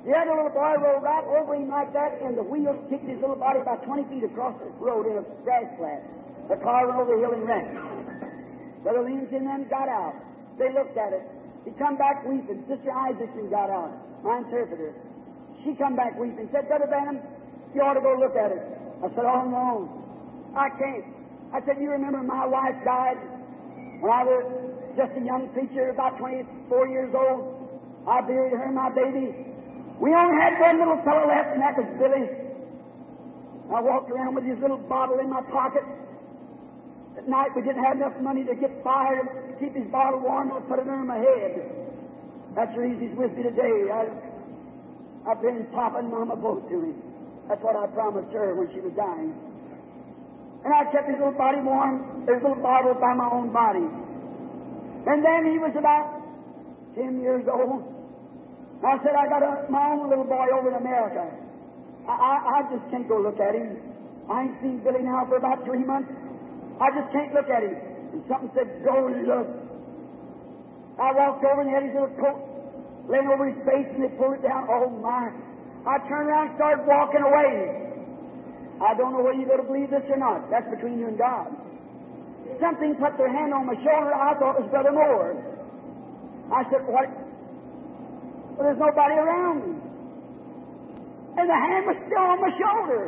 The other little boy rolled right over him like that, and the wheels kicked his little body about 20 feet across the road in a grass flat. The car went over the hill and wrecked. Brother Lincoln then got out. They looked at it. He come back weeping. Sister Isaacson got out, my interpreter. She come back weeping. Said, Brother Branham, you ought to go look at it. I said, oh, no, I can't. I said, you remember my wife died when I was just a young preacher, about 24 years old. I buried her and my baby. We only had one little fellow left, and that was Billy. I walked around with his little bottle in my pocket. At night, we didn't have enough money to get fire to keep his bottle warm. I put it under my head. That's the reason he's with me today. I've been popping Mama both to him. That's what I promised her when she was dying. And I kept his little body warm, his little bottle by my own body. And then he was about 10 years old. I said, I got my own little boy over in America. I just can't go look at him. I ain't seen Billy now for about 3 months. I just can't look at him. And something said, go look. I walked over and he had his little coat laying over his face, and they pulled it down. Oh, my. I turned around and started walking away. I don't know whether you're going to believe this or not. That's between you and God. Something put their hand on my shoulder. I thought it was Brother Moore. I said, what? Well, there's nobody around me. And the hand was still on my shoulder.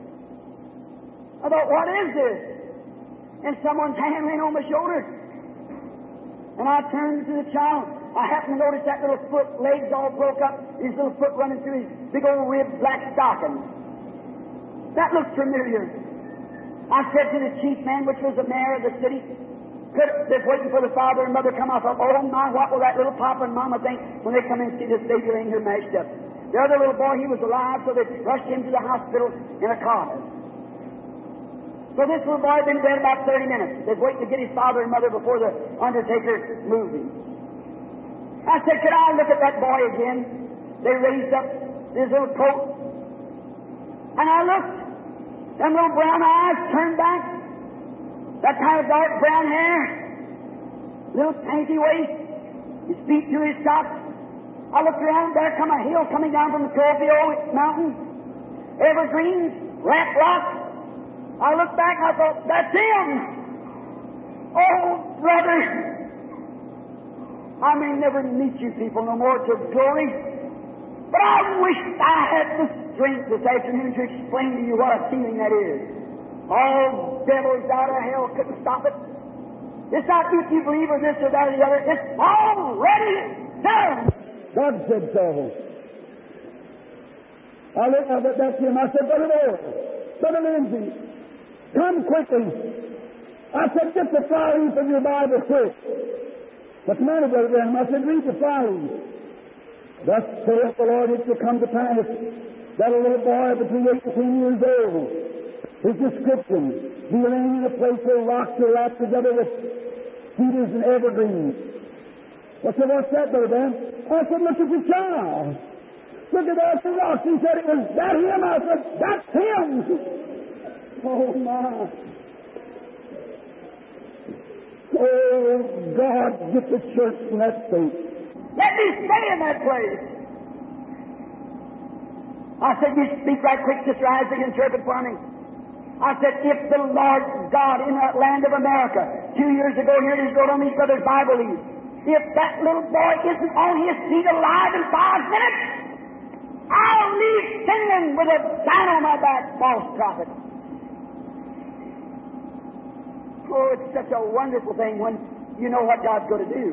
I thought, what is this? And someone's hand laying on my shoulder. And I turned to the child. I happened to notice that little foot, legs all broke up, his little foot running through his big old ribbed black stocking. That looked familiar. I said to the chief man, which was the mayor of the city, they're waiting for the father and mother to come out. I thought, oh my, what will that little papa and mama think when they come in and see the Savior laying here mashed up? The other little boy, he was alive, so they rushed him to the hospital in a car. So this little boy had been dead about 30 minutes. They're waiting to get his father and mother before the undertaker moved him. I said, could I look at that boy again? They raised up his little coat. And I looked. Them little brown eyes turned back. That kind of dark brown hair. Little panty waist. His feet to his socks. I looked around. There come a hill coming down from the Trophy Mountain. Evergreens. Rat Rock. I looked back and I thought, that's him! Oh, brother! I may never meet you people no more to glory, but I wish I had the strength this afternoon to explain to you what a feeling that is. All devils out of hell couldn't stop it. It's not if you believe or this or that or the other. It's already done. God said so. I looked up at that him. I said, Brother Moore, Brother Lindsay, come quickly. I said, get the filing from your Bible quick. What's the matter, Brother Branham? I said, read the filing. Thus saith the Lord, it shall come to pass that a little boy between 8 and 10 years old, his description, be laying in a place where rocks are wrapped together with cedars and evergreens. I said, what's that, Brother Branham? I said, look at the child. Look at those rocks. He said, is that him? I said, that's him. Oh, my. Oh, God, get the church in that state. Let me stay in that place. I said, you speak right quick, Sister Isaac, interpret for me. I said, if the Lord God in that land of America, 2 years ago here, he wrote on these brothers' Bible leaves, if that little boy isn't on his feet alive in 5 minutes, I'll leave Finland with a sign on my back, false prophet. Oh, it's such a wonderful thing when you know what God's going to do.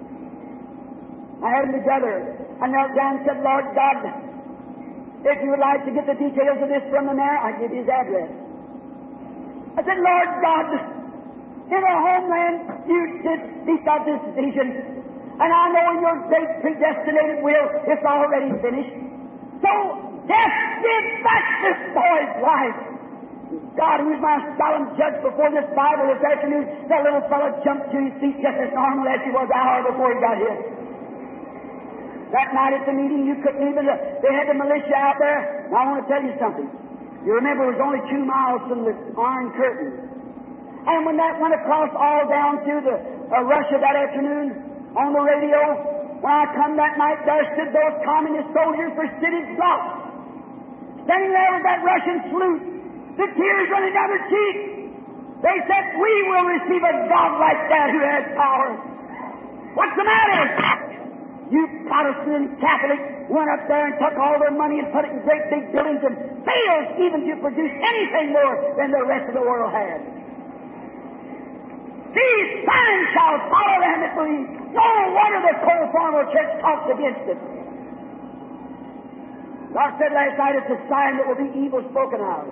I had them together. I knelt down and said, Lord God, if you would like to get the details of this from the mayor, I give you his address. I said, Lord God, in our homeland, you did speak of this vision, and I know in your great predestinated will, it's already finished. So, death did back this boy's life. God, who's my solemn judge before this Bible this afternoon, that little fellow jumped to his feet just as normal as he was an hour before he got here. That night at the meeting, you couldn't even, they had the militia out there. Now, I want to tell you something. You remember it was only 2 miles from the Iron Curtain. And when that went across all down through the Russia that afternoon on the radio, When I come that night, there stood those communist soldiers for cities blocked, standing there with that Russian salute, the tears running down their cheeks. They said, we will receive a God like that who has power. What's the matter? You Protestant and Catholic went up there and took all their money and put it in great big buildings and failed even to produce anything more than the rest of the world had. These signs shall follow them that believe. No wonder the cold formal church talks against it. God said last night, it's a sign that will be evil spoken of.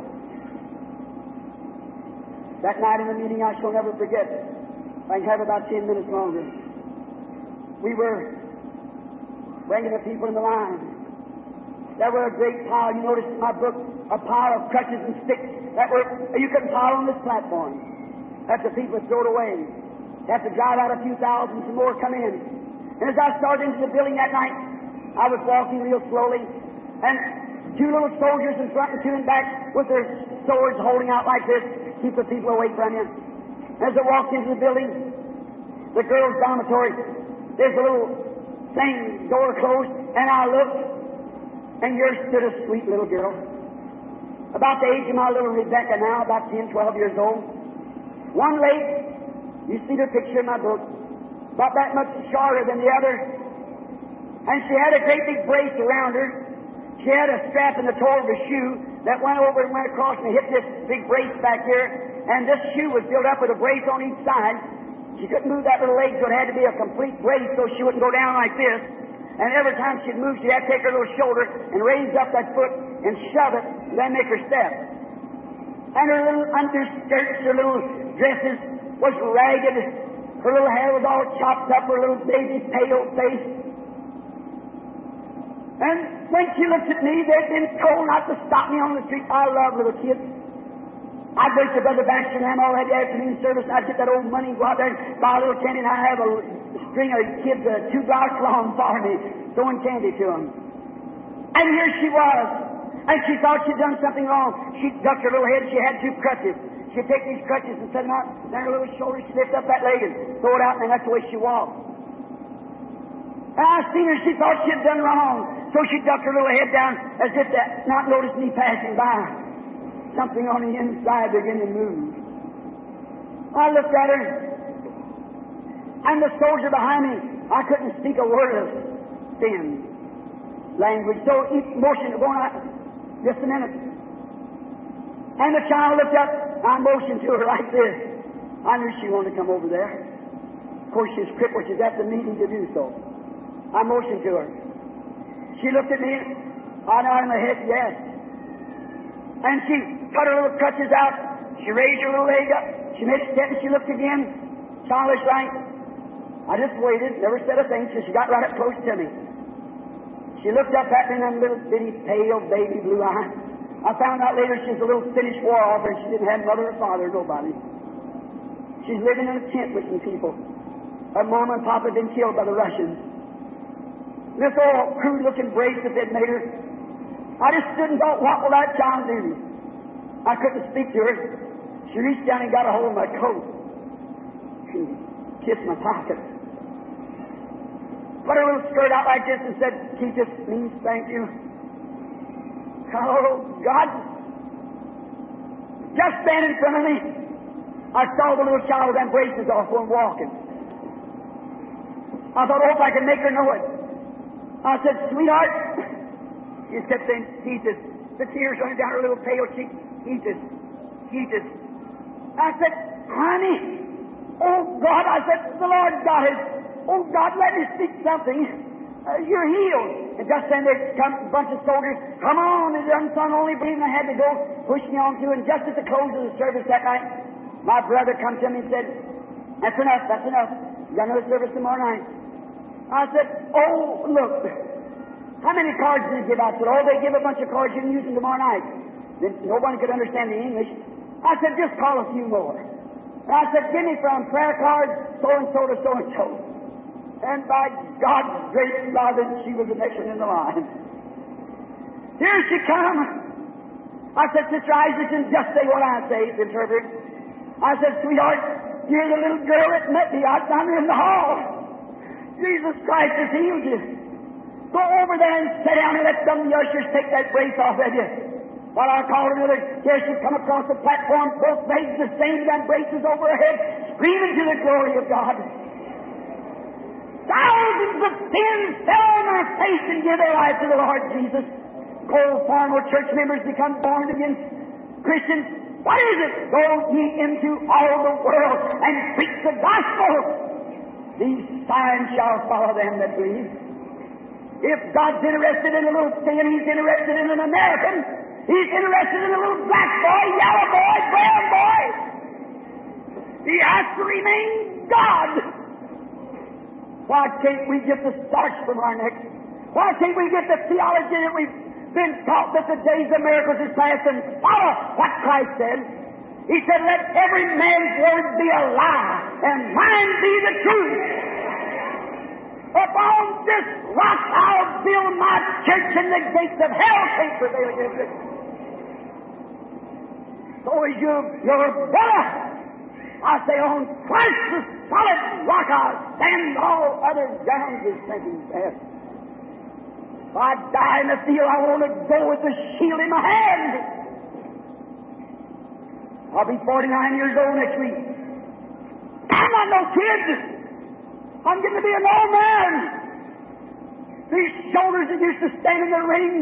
That night in the meeting I shall never forget. I can have about 10 minutes longer. We were bringing the people in the line. There were a great pile, you noticed in my book, a pile of crutches and sticks that were, you couldn't pile on this platform. That the people throw it away. Had to drive out a few thousand, some more come in. And as I started into the building that night, I was walking real slowly, and two little soldiers in front and two in back with their swords holding out like this, keep the people away from you. As I walked into the building, the girls' dormitory, there's a little thing, door closed, and I looked, and here stood a sweet little girl, about the age of my little Rebecca now, about 10, 12 years old. One leg, you see the picture in my book, about that much shorter than the other, and she had a great big brace around her. She had a strap in the toe of her shoe that went over and went across and hit this big brace back here, and this shoe was filled up with a brace on each side. She couldn't move that little leg, so it had to be a complete brace so she wouldn't go down like this. And every time she'd move, she'd have to take her little shoulder and raise up that foot and shove it, and then make her step. And her little underskirts, her little dresses was ragged. Her little hair was all chopped up, her little baby pale face. And when she looked at me, they'd been told not to stop me on the street. I love little kids. I'd wait for Brother Baxter and them all that afternoon service, and I'd get that old money and go out there and buy a little candy, and I'd have a string of kids 2 blocks long for me, throwing candy to them. And here she was. And she thought she'd done something wrong. She ducked her little head. She had 2 crutches. She'd take these crutches and set them out, and her little shoulder, she'd lift up that leg and throw it out, and that's the way she walked. And I seen her, she thought she'd done wrong. So she ducked her little head down as if to not notice me passing by. Something on the inside began to move. I looked at her, and the soldier behind me, I couldn't speak a word of thin language. So each motion going out, just a minute. And the child looked up, I motioned to her like this. I knew she wanted to come over there. Of course, she's crippled, she's at the meeting to do so. I motioned to her. She looked at me, I nodded my head, yes. And she put her little crutches out. She raised her little leg up. She made a step and she looked again. Childish like. I just waited, never said a thing, so she got right up close to me. She looked up at me in them little bitty, pale, baby blue eyes. I found out later she's a little Finnish war officer and she didn't have mother or father or nobody. She's living in a tent with some people. Her mama and papa had been killed by the Russians. This old crude-looking brace that they'd made her, I just stood and thought, what will that child do? I couldn't speak to her. She reached down and got a hold of my coat. She kissed my pocket. Put her little skirt out like this and said, "Keep this means thank you." Oh, God. Just standing in front of me, I saw the little child with them braces off going walking. I thought, oh, if I could make her know it. I said, "Sweetheart." She kept saying, "Jesus." The tears running down her little pale cheek. "Jesus, Jesus." I said, "Honey." Oh, God. I said, "The Lord God has, oh, God, let me speak something. You're healed." And just then there come a bunch of soldiers. "Come on." And the son only believing I had to go, pushed me on through. And just at the close of the service that night, my brother come to me and said, "That's enough, that's enough. You got another service tomorrow night." I said, "Oh, look, how many cards did they give out?" I said, "Oh, they give a bunch of cards. You can use them tomorrow night." Then nobody could understand the English. I said, "Just call a few more." And I said, "Give me from prayer cards, so-and-so to so-and-so." And by God's grace, Father, she was the next one in the line. Here she come. I said, "Sister Isaacson, just say what I say," the interpreter. I said, "Sweetheart, you're the little girl that met me out down there in the hall. Jesus Christ has healed you. Go over there and sit down and let some of the ushers take that brace off of you. While I called another, here she come across the platform, both legs the same, them braces over her head, screaming to the glory of God. Thousands of sins fell on their face and give their life to the Lord Jesus. Cold formal church members become born again Christians. What is it? Go ye into all the world and preach the gospel. These signs shall follow them that believe. If God's interested in a little thing, He's interested in an American. He's interested in a little black boy, yellow boy, brown boy. He has to remain God. Why can't we get the starch from our necks? Why can't we get the theology that we've been taught that the days of miracles is past and follow what Christ said? He said, let every man's word be a lie and mine be the truth. Upon this rock I'll build my church, and the gates of hell can't prevail against it. So is your brother. I say, on Christ the solid rock I'll stand, all other grounds is sinking fast. If I die in the field, I want to go with the shield in my hand. I'll be 49 years old next week. I'm not no kid. I'm getting to be an old man. These shoulders that used to stand in the ring,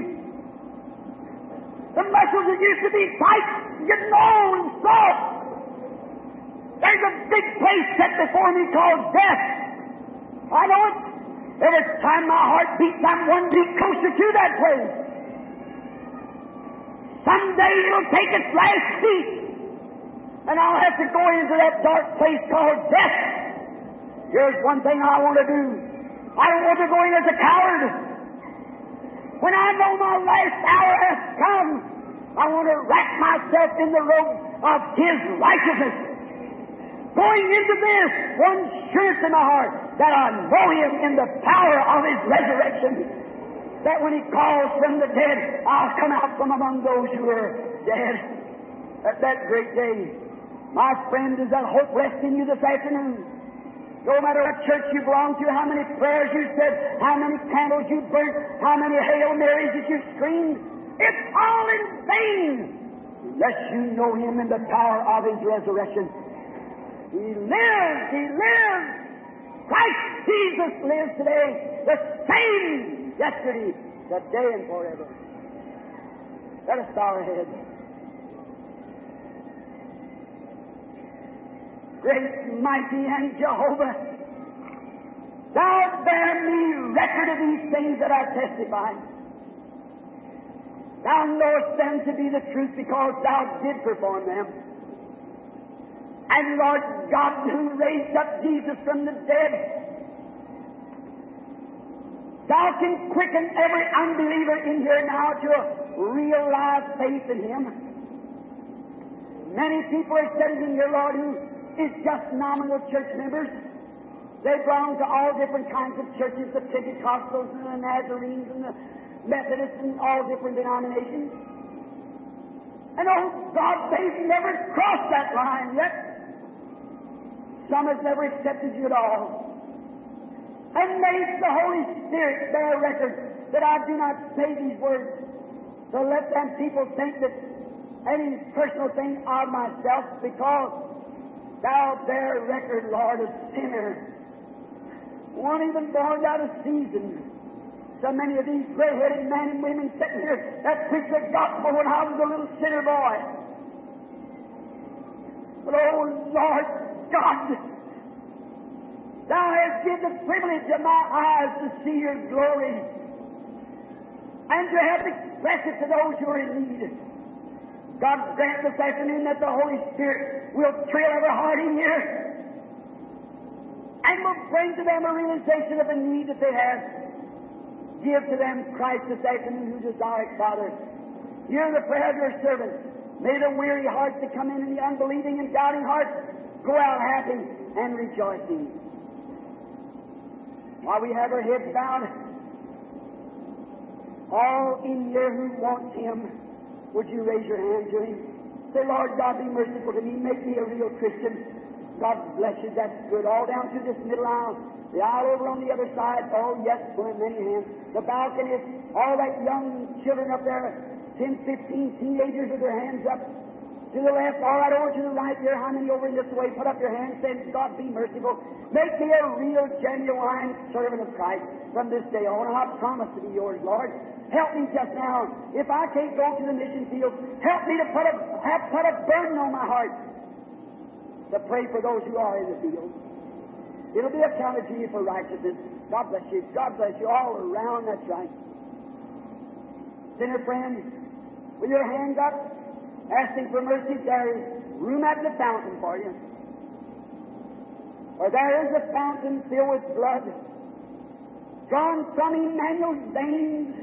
the muscles that used to be tight, getting old and soft. There's a big place set before me called death. I know it. Every time my heart beats, I'm one beat closer to that place. Someday it'll take its last beat, and I'll have to go into that dark place called death. Here's one thing I want to do. I don't want to go in as a coward. When I know my last hour has come, I want to wrap myself in the robe of His righteousness. Going into this, one assurance in my heart, that I know Him in the power of His resurrection. That when He calls from the dead, I'll come out from among those who are dead. At that great day, my friend, is that hope rest in you this afternoon? No matter what church you belong to, how many prayers you said, how many candles you burnt, how many Hail Marys that you screamed, it's all in vain unless you know Him in the power of His resurrection. He lives! He lives! Christ Jesus lives today, the same yesterday, today, and forever. Let us bow our heads. Great, mighty, and Jehovah, Thou bear me record of these things that I testify. Thou knowest them to be the truth because Thou did perform them. And Lord God, who raised up Jesus from the dead, Thou can quicken every unbeliever in here now to a real live faith in Him. Many people are sitting here, Lord, who is just nominal church members. They belong to all different kinds of churches, the Pentecostals and the Nazarenes and the Methodists and all different denominations. And oh God, they've never crossed that line yet. Some have never accepted You at all. And may the Holy Spirit bear record that I do not say these words to let them people think that any personal thing of myself, because Thou bear record, Lord, of sinner. One even born out of season. So many of these gray-headed men and women sitting here that preached the gospel when I was a little sinner boy. But oh, Lord God, Thou hast given the privilege of my eyes to see Your glory and to have expressed it to those who are in need. God grant this afternoon that the Holy Spirit will thrill every heart in here and will bring to them a realization of the need that they have. Give to them Christ this afternoon who desires, Father. Hear the prayer of Your servant. May the weary hearts that come in and the unbelieving and doubting hearts go out happy and rejoicing. While we have our heads bowed, all in here who want Him, would you raise your hand to Him? Say, Lord God, be merciful to me. Make me a real Christian. God bless you. That's good. All down through this middle aisle. The aisle over on the other side. Oh, yes, pulling many hands. The balconies. All that young children up there. 10, 15 teenagers with their hands up. To the left, all right over to the right here. How many over in this way? Put up your hands, saying, God be merciful. Make me a real, genuine servant of Christ from this day on. I promise to be yours, Lord. Help me just now. If I can't go to the mission field, help me to put a burden on my heart to pray for those who are in the field. It'll be accounted to you for righteousness. God bless you. God bless you all around. That's right. Sinner friend, with your hand up, asking for mercy, there is room at the fountain for you. For there is a fountain filled with blood, drawn from Emmanuel's veins.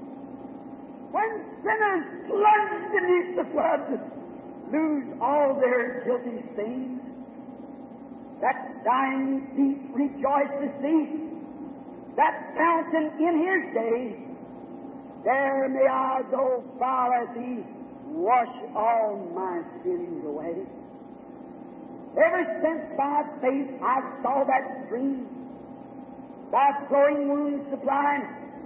When sinners plunge beneath the flood, lose all their guilty stains, that dying thief rejoiced to see that fountain in his day. There may I go far as he wash all my sins away. Ever since by faith I saw that stream, thy flowing wounds supplying,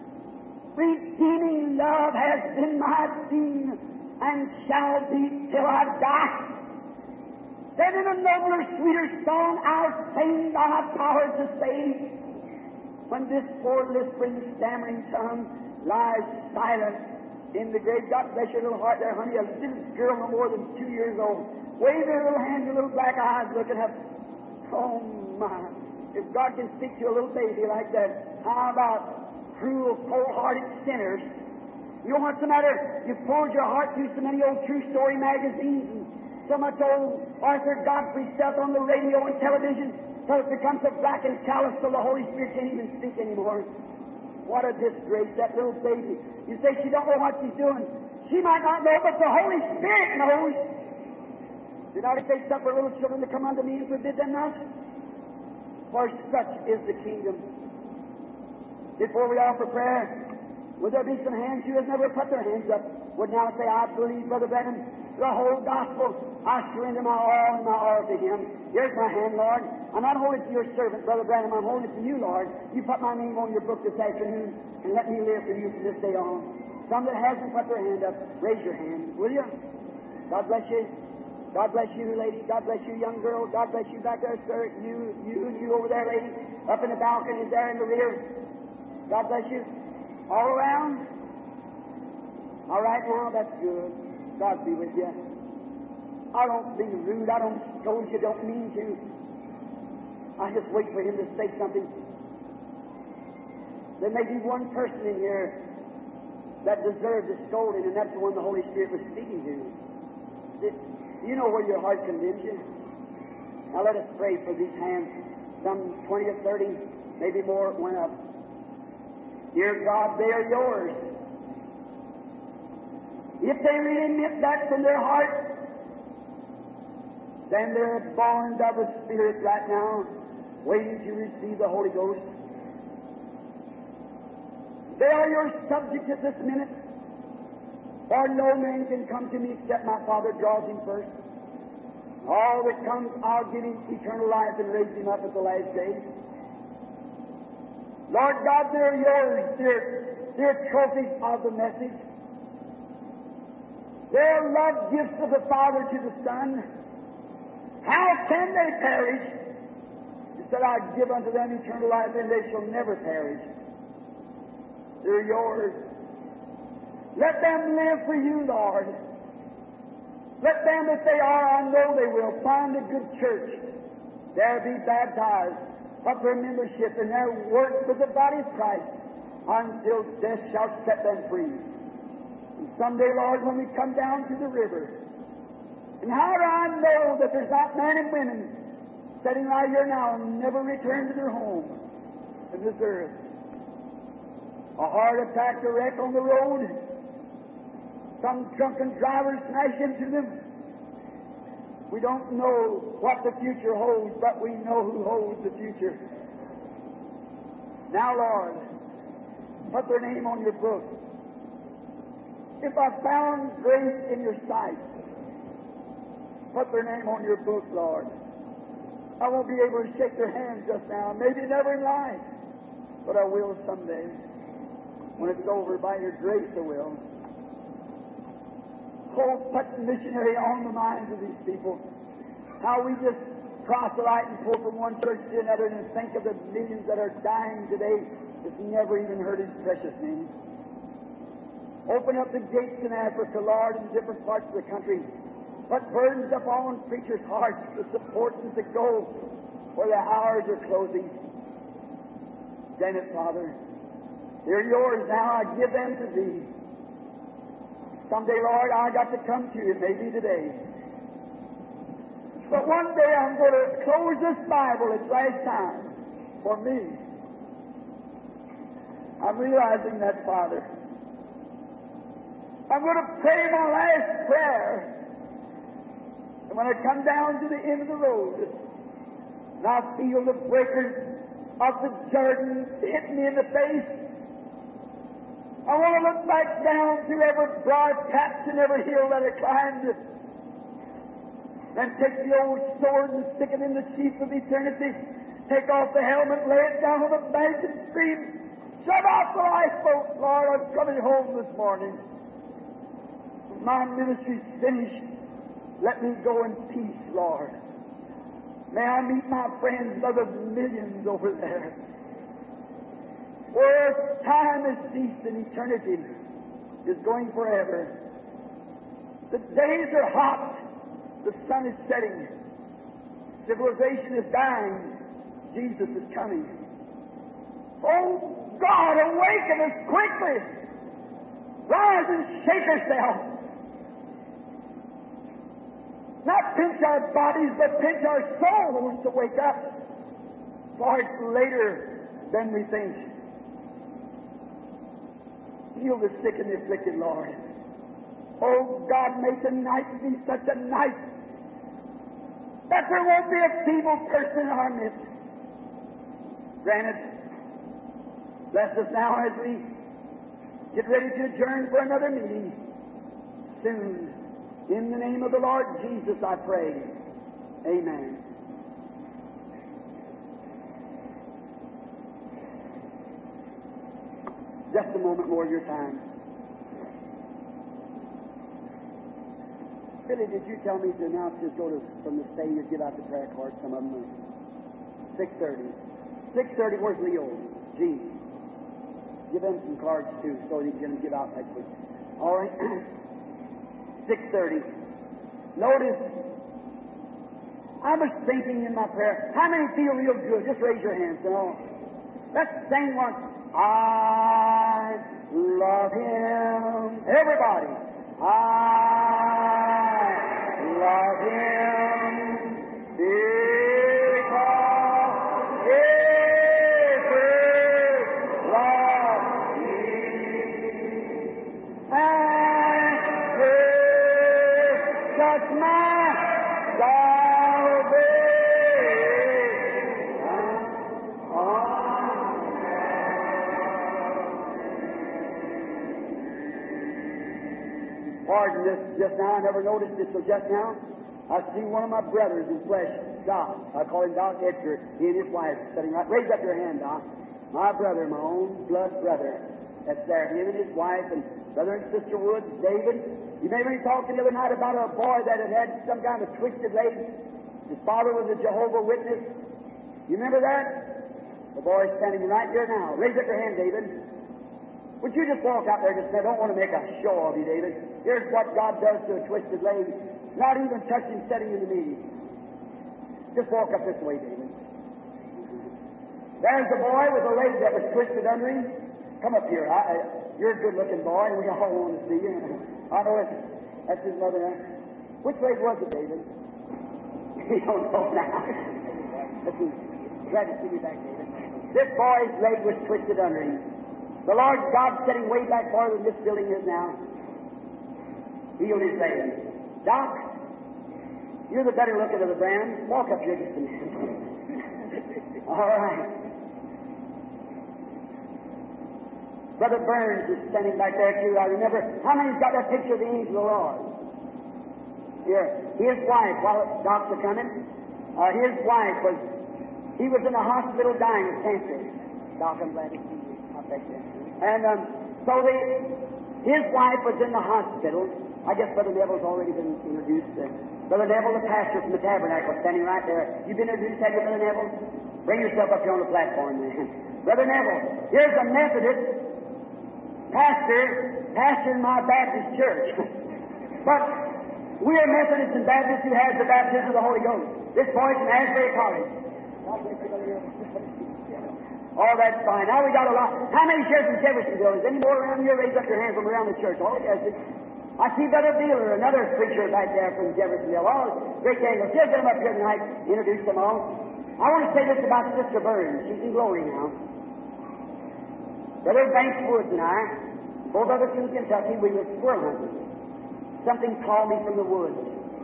redeeming love has been my theme and shall be till I die. Then in a nobler, sweeter song I'll sing thy power to save, when this poor lisping, stammering tongue lies silent in the grave. God bless your little heart there, honey. A little girl no more than 2 years old. Wave her little hands, your little black eyes looking up. Oh, my. If God can speak to a little baby like that, how about cruel, cold-hearted sinners? You know what's the matter? You poured your heart through so many old true story magazines and so much old Arthur Godfrey stuff on the radio and television, so it becomes so black and callous so the Holy Spirit can't even speak anymore. What a disgrace, that little baby. You say she don't know what she's doing. She might not know, but the Holy Spirit knows. Did I say stuff for little children to come unto me and forbid them not? For such is the kingdom. Before we offer prayer, would there be some hands who have never put their hands up? Would now say, I believe, Brother Branham, the whole gospel. I surrender my all and my all to Him. Here's my hand, Lord. I'm not holding it to your servant, Brother Branham. I'm holding it to you, Lord. You put my name on your book this afternoon and let me live for you from this day on. Some that hasn't put their hand up, raise your hand, will you? God bless you. God bless you, lady. God bless you, young girl. God bless you back there, sir. You over there, lady. Up in the balcony there in the rear. God bless you. All around. All right now, that's good. God be with you. I don't be rude. I don't scold you. Don't mean to. I just wait for him to say something. There may be one person in here that deserves a scolding, and that's the one the Holy Spirit was speaking to. You know where your heart condemns you. Now let us pray for these hands. Some 20 or 30, maybe more, went up. Dear God, they are yours. If they really meant that from their heart, then they're born of the Spirit right now, waiting to receive the Holy Ghost. They are your subjects at this minute, for no man can come to me except my Father draws him first. All that comes, I'll give him eternal life and raise him up at the last day. Lord God, they're yours. They're trophies of the message. They're love gifts of the Father to the Son. How can they perish? He said, I give unto them eternal life, and they shall never perish. They're yours. Let them live for you, Lord. Let them, if they are, I know they will, find a good church. There be baptized, put their membership in their work with the body of Christ, until death shall set them free. And someday, Lord, when we come down to the river, and how do I know that there's not men and women sitting right here now and never return to their home in this earth? A heart attack, a wreck on the road, some drunken driver smash into them. We don't know what the future holds, but we know who holds the future. Now, Lord, put their name on your book. If I found grace in your sight, put their name on your book, Lord. I won't be able to shake their hands just now, maybe never in life, but I will someday. When it's over, by your grace I will. Oh, put missionary on the minds of these people. How we just proselyte and pull from one church to another and think of the millions that are dying today that's never even heard His precious name. Open up the gates in Africa, Lord, in different parts of the country. Put burdens upon preachers' hearts to support them to go where the hours are closing. Grant it, Father. They're yours now. I give them to Thee. Someday, Lord, I got to come to You, maybe today. But one day I'm going to close this Bible at right time for me. I'm realizing that, Father. I'm going to pray my last prayer. And when I come down to the end of the road, and I feel the breakers of the Jordan hit me in the face, I want to look back down through every broad patch and every hill that I climbed, then take the old sword and stick it in the sheath of eternity, take off the helmet, lay it down on the bank and scream, "Shut off the lifeboat, Lord, I'm coming home this morning. My ministry's finished. Let me go in peace, Lord. May I meet my friends by the millions over there, where time has ceased and eternity is going forever. The days are hot. The sun is setting. Civilization is dying. Jesus is coming. Oh, God, awaken us quickly. Rise and shake yourself. Not pinch our bodies, but pinch our souls to wake up. For it's later than we think. Heal the sick and the afflicted, Lord. Oh, God, may tonight be such a night that there won't be a feeble person in our midst. Grant it. Bless us now as we get ready to adjourn for another meeting soon. In the name of the Lord Jesus, I pray. Amen. Just a moment more of your time. Billy, did you tell me to announce just go to from the stage and give out the prayer cards? Some of them are 6:30. 6:30, where's Leo? Gee. Give them some cards too so you can give out that quick. All right. 6:30. Notice, I was thinking in my prayer, how many feel real good? Just raise your hands. You know. Let's sing one. I love Him. Everybody. I love Him because He first loved me. That's my salvation. Pardon this just now. I never noticed this till just now. I see one of my brothers in flesh, Doc. I call him Doc Edgar. He and his wife sitting right. Raise up your hand, Doc. My brother, my own blood brother. That's there. Him and his wife and brother and sister Woods, David. You remember he talked the other night about a boy that had some kind of twisted leg. His father was a Jehovah's Witness. You remember that? The boy's standing right there now. Raise up your hand, David. Would you just walk out there and just say, I don't want to make a show of you, David. Here's what God does to a twisted leg. Not even touching setting in the meeting. Just walk up this way, David. There's the boy with a leg that was twisted under him. Come up here. You're a good-looking boy, and we all want to see you. I know that's his mother. Which leg was it, David? You don't know now. Listen, glad to see you back, David. This boy's leg was twisted under him. The Lord God sitting way back farther than this building is now. Healed his leg. Doc, you're the better looking of the brand. Walk up here just a minute. All right. Brother Burns is standing back there too. I remember. How many's got that picture of the angel of the Lord? Here. His wife, while Doc's are coming. his wife he was in the hospital dying of cancer. Doc, I'm glad to see you. I'll take that. And so his wife was in the hospital. I guess Brother Neville's already been introduced. Brother Neville, the pastor from the tabernacle, standing right there. You've been introduced, have you, Brother Neville? Bring yourself up here on the platform, man. Brother Neville, here's a Methodist pastor in my Baptist church. But we are Methodists and Baptists who has the baptism of the Holy Ghost. This boy's from Asbury College. Oh, that's fine. Now we got a lot. How many shares in Jeffersonville? Is any more around here? Raise up your hands from around the church. Oh, yes. I see Brother Beeler, another preacher back there from Jeffersonville. Oh, great gang. Let's get them up here tonight. Introduce them all. I want to say this about Sister Burns. She's in glory now. Brother Banks Woods and I, both of us in Kentucky, we were squirrel hunting. Something called me from the woods.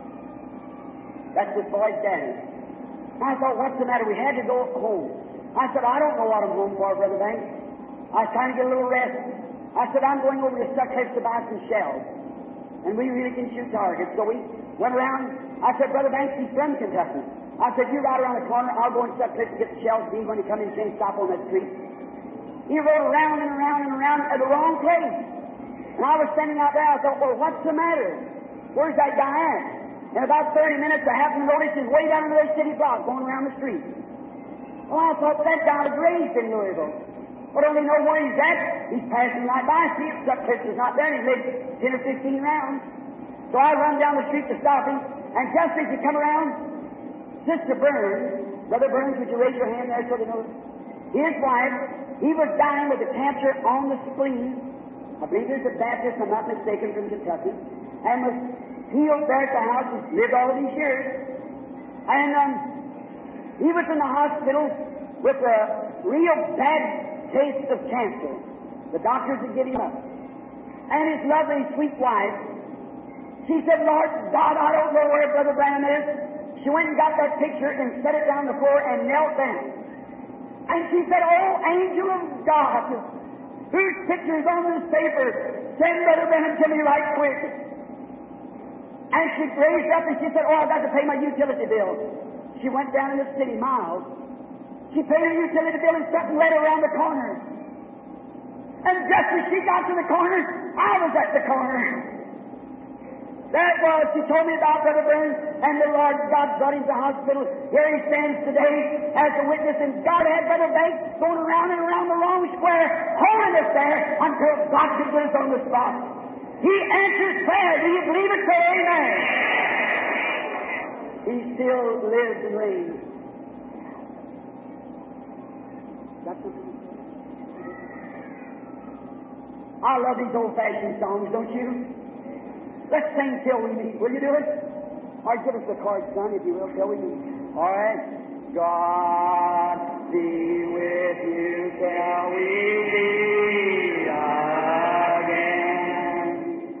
That's this boy's daddy. I thought, what's the matter? We had to go home. I said, I don't know what I'm home for, Brother Banks. I was trying to get a little rest. I said, I'm going over to Stuckhead to buy some shells. And we really can shoot targets. So we went around. I said, Brother Banks, he's from Kentucky. I said, you ride around the corner. I'll go and Stuckhead to get the shells. Be when you come in, you can't stop on that street. He rode around and around and around at the wrong place. And I was standing out there. I thought, well, what's the matter? Where's that guy at? In about 30 minutes, I happened to notice he's way down in the city block going around the street. Well, I thought that guy was raised in Louisville. I don't even know where he's at. He's passing right by. See if Stuckhead is not there. And he lives 10 or 15 rounds. So I run down the street to stop him. And just as he come around, Sister Burns, Brother Burns, would you raise your hand there so they know? His wife, he was dying with a cancer on the spleen. I believe there's a Baptist, I'm not mistaken, from Kentucky, and was healed there at the house and lived all these years. And he was in the hospital with a real bad case of cancer. The doctors had given him up. And his lovely, sweet wife, she said, Lord God, I don't know where Brother Branham is. She went and got that picture and set it down on the floor and knelt down. And she said, oh, angel of God, whose picture is on this paper? Send Brother Branham to me right quick. And she raised up and she said, oh, I've got to pay my utility bill. She went down in the city miles. She paid her utility bill and something led her around the corner. And just as she got to the corner, I was at the corner. That was, she told me about Brother Burns, and the Lord God brought him to the hospital. Here he stands today as a witness, and God had Brother Banks going around and around the wrong square, holding us there until God could put us on the spot. He answers prayer. Do you believe it? Say amen. He still lives and reigns. I love these old-fashioned songs, don't you? Let's sing till we meet. Will you do it? All right, give us the chords, son, if you will, till we meet. All right. God be with you till we meet again.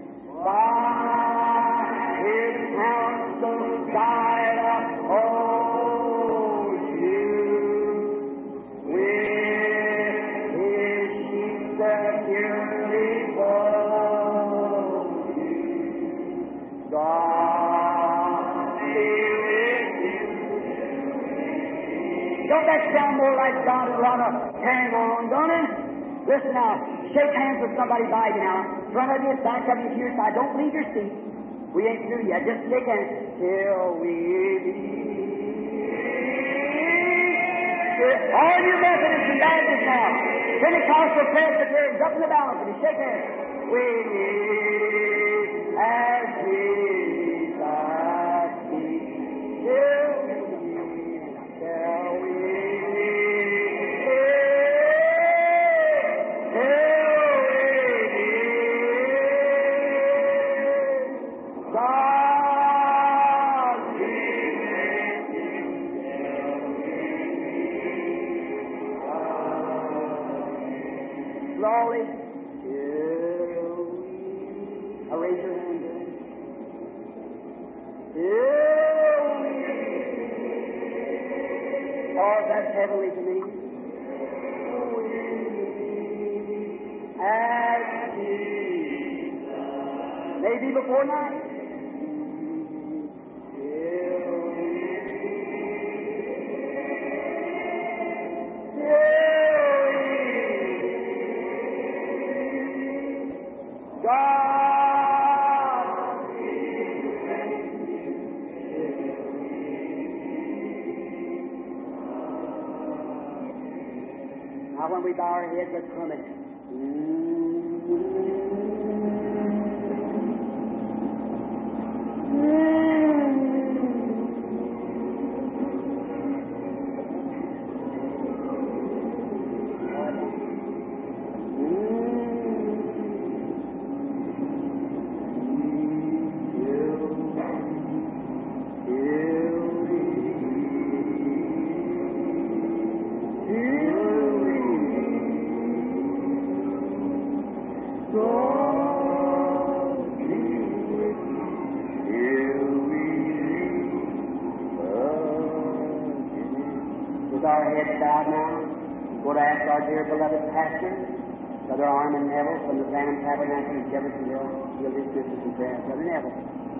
By His counsel guide uphold you. With His sheep securely fold you. God be with you. Don't that sound more like God and lot of carrying on, don't it? Listen now, shake hands with somebody by you now. Front of you, back of you, to your side. Don't leave your seat. We ain't through yet. Just shake hands till we meet. All you Methodists and Baptists now, Pentecostal Presbyterians up in the balcony, shake hands. We meet as Jesus speaks. Till we meet, till we slowly. Now raise your hand. Oh, that's heavenly to me. As Jesus. Maybe before night. Now when we bow our heads, let's come in. With our heads bowed now, we're going to ask our dear beloved pastor, Brother Armin Neville from the Phantom Tabernacle in Jeffersonville, he'll dismiss us in prayer. Brother Neville.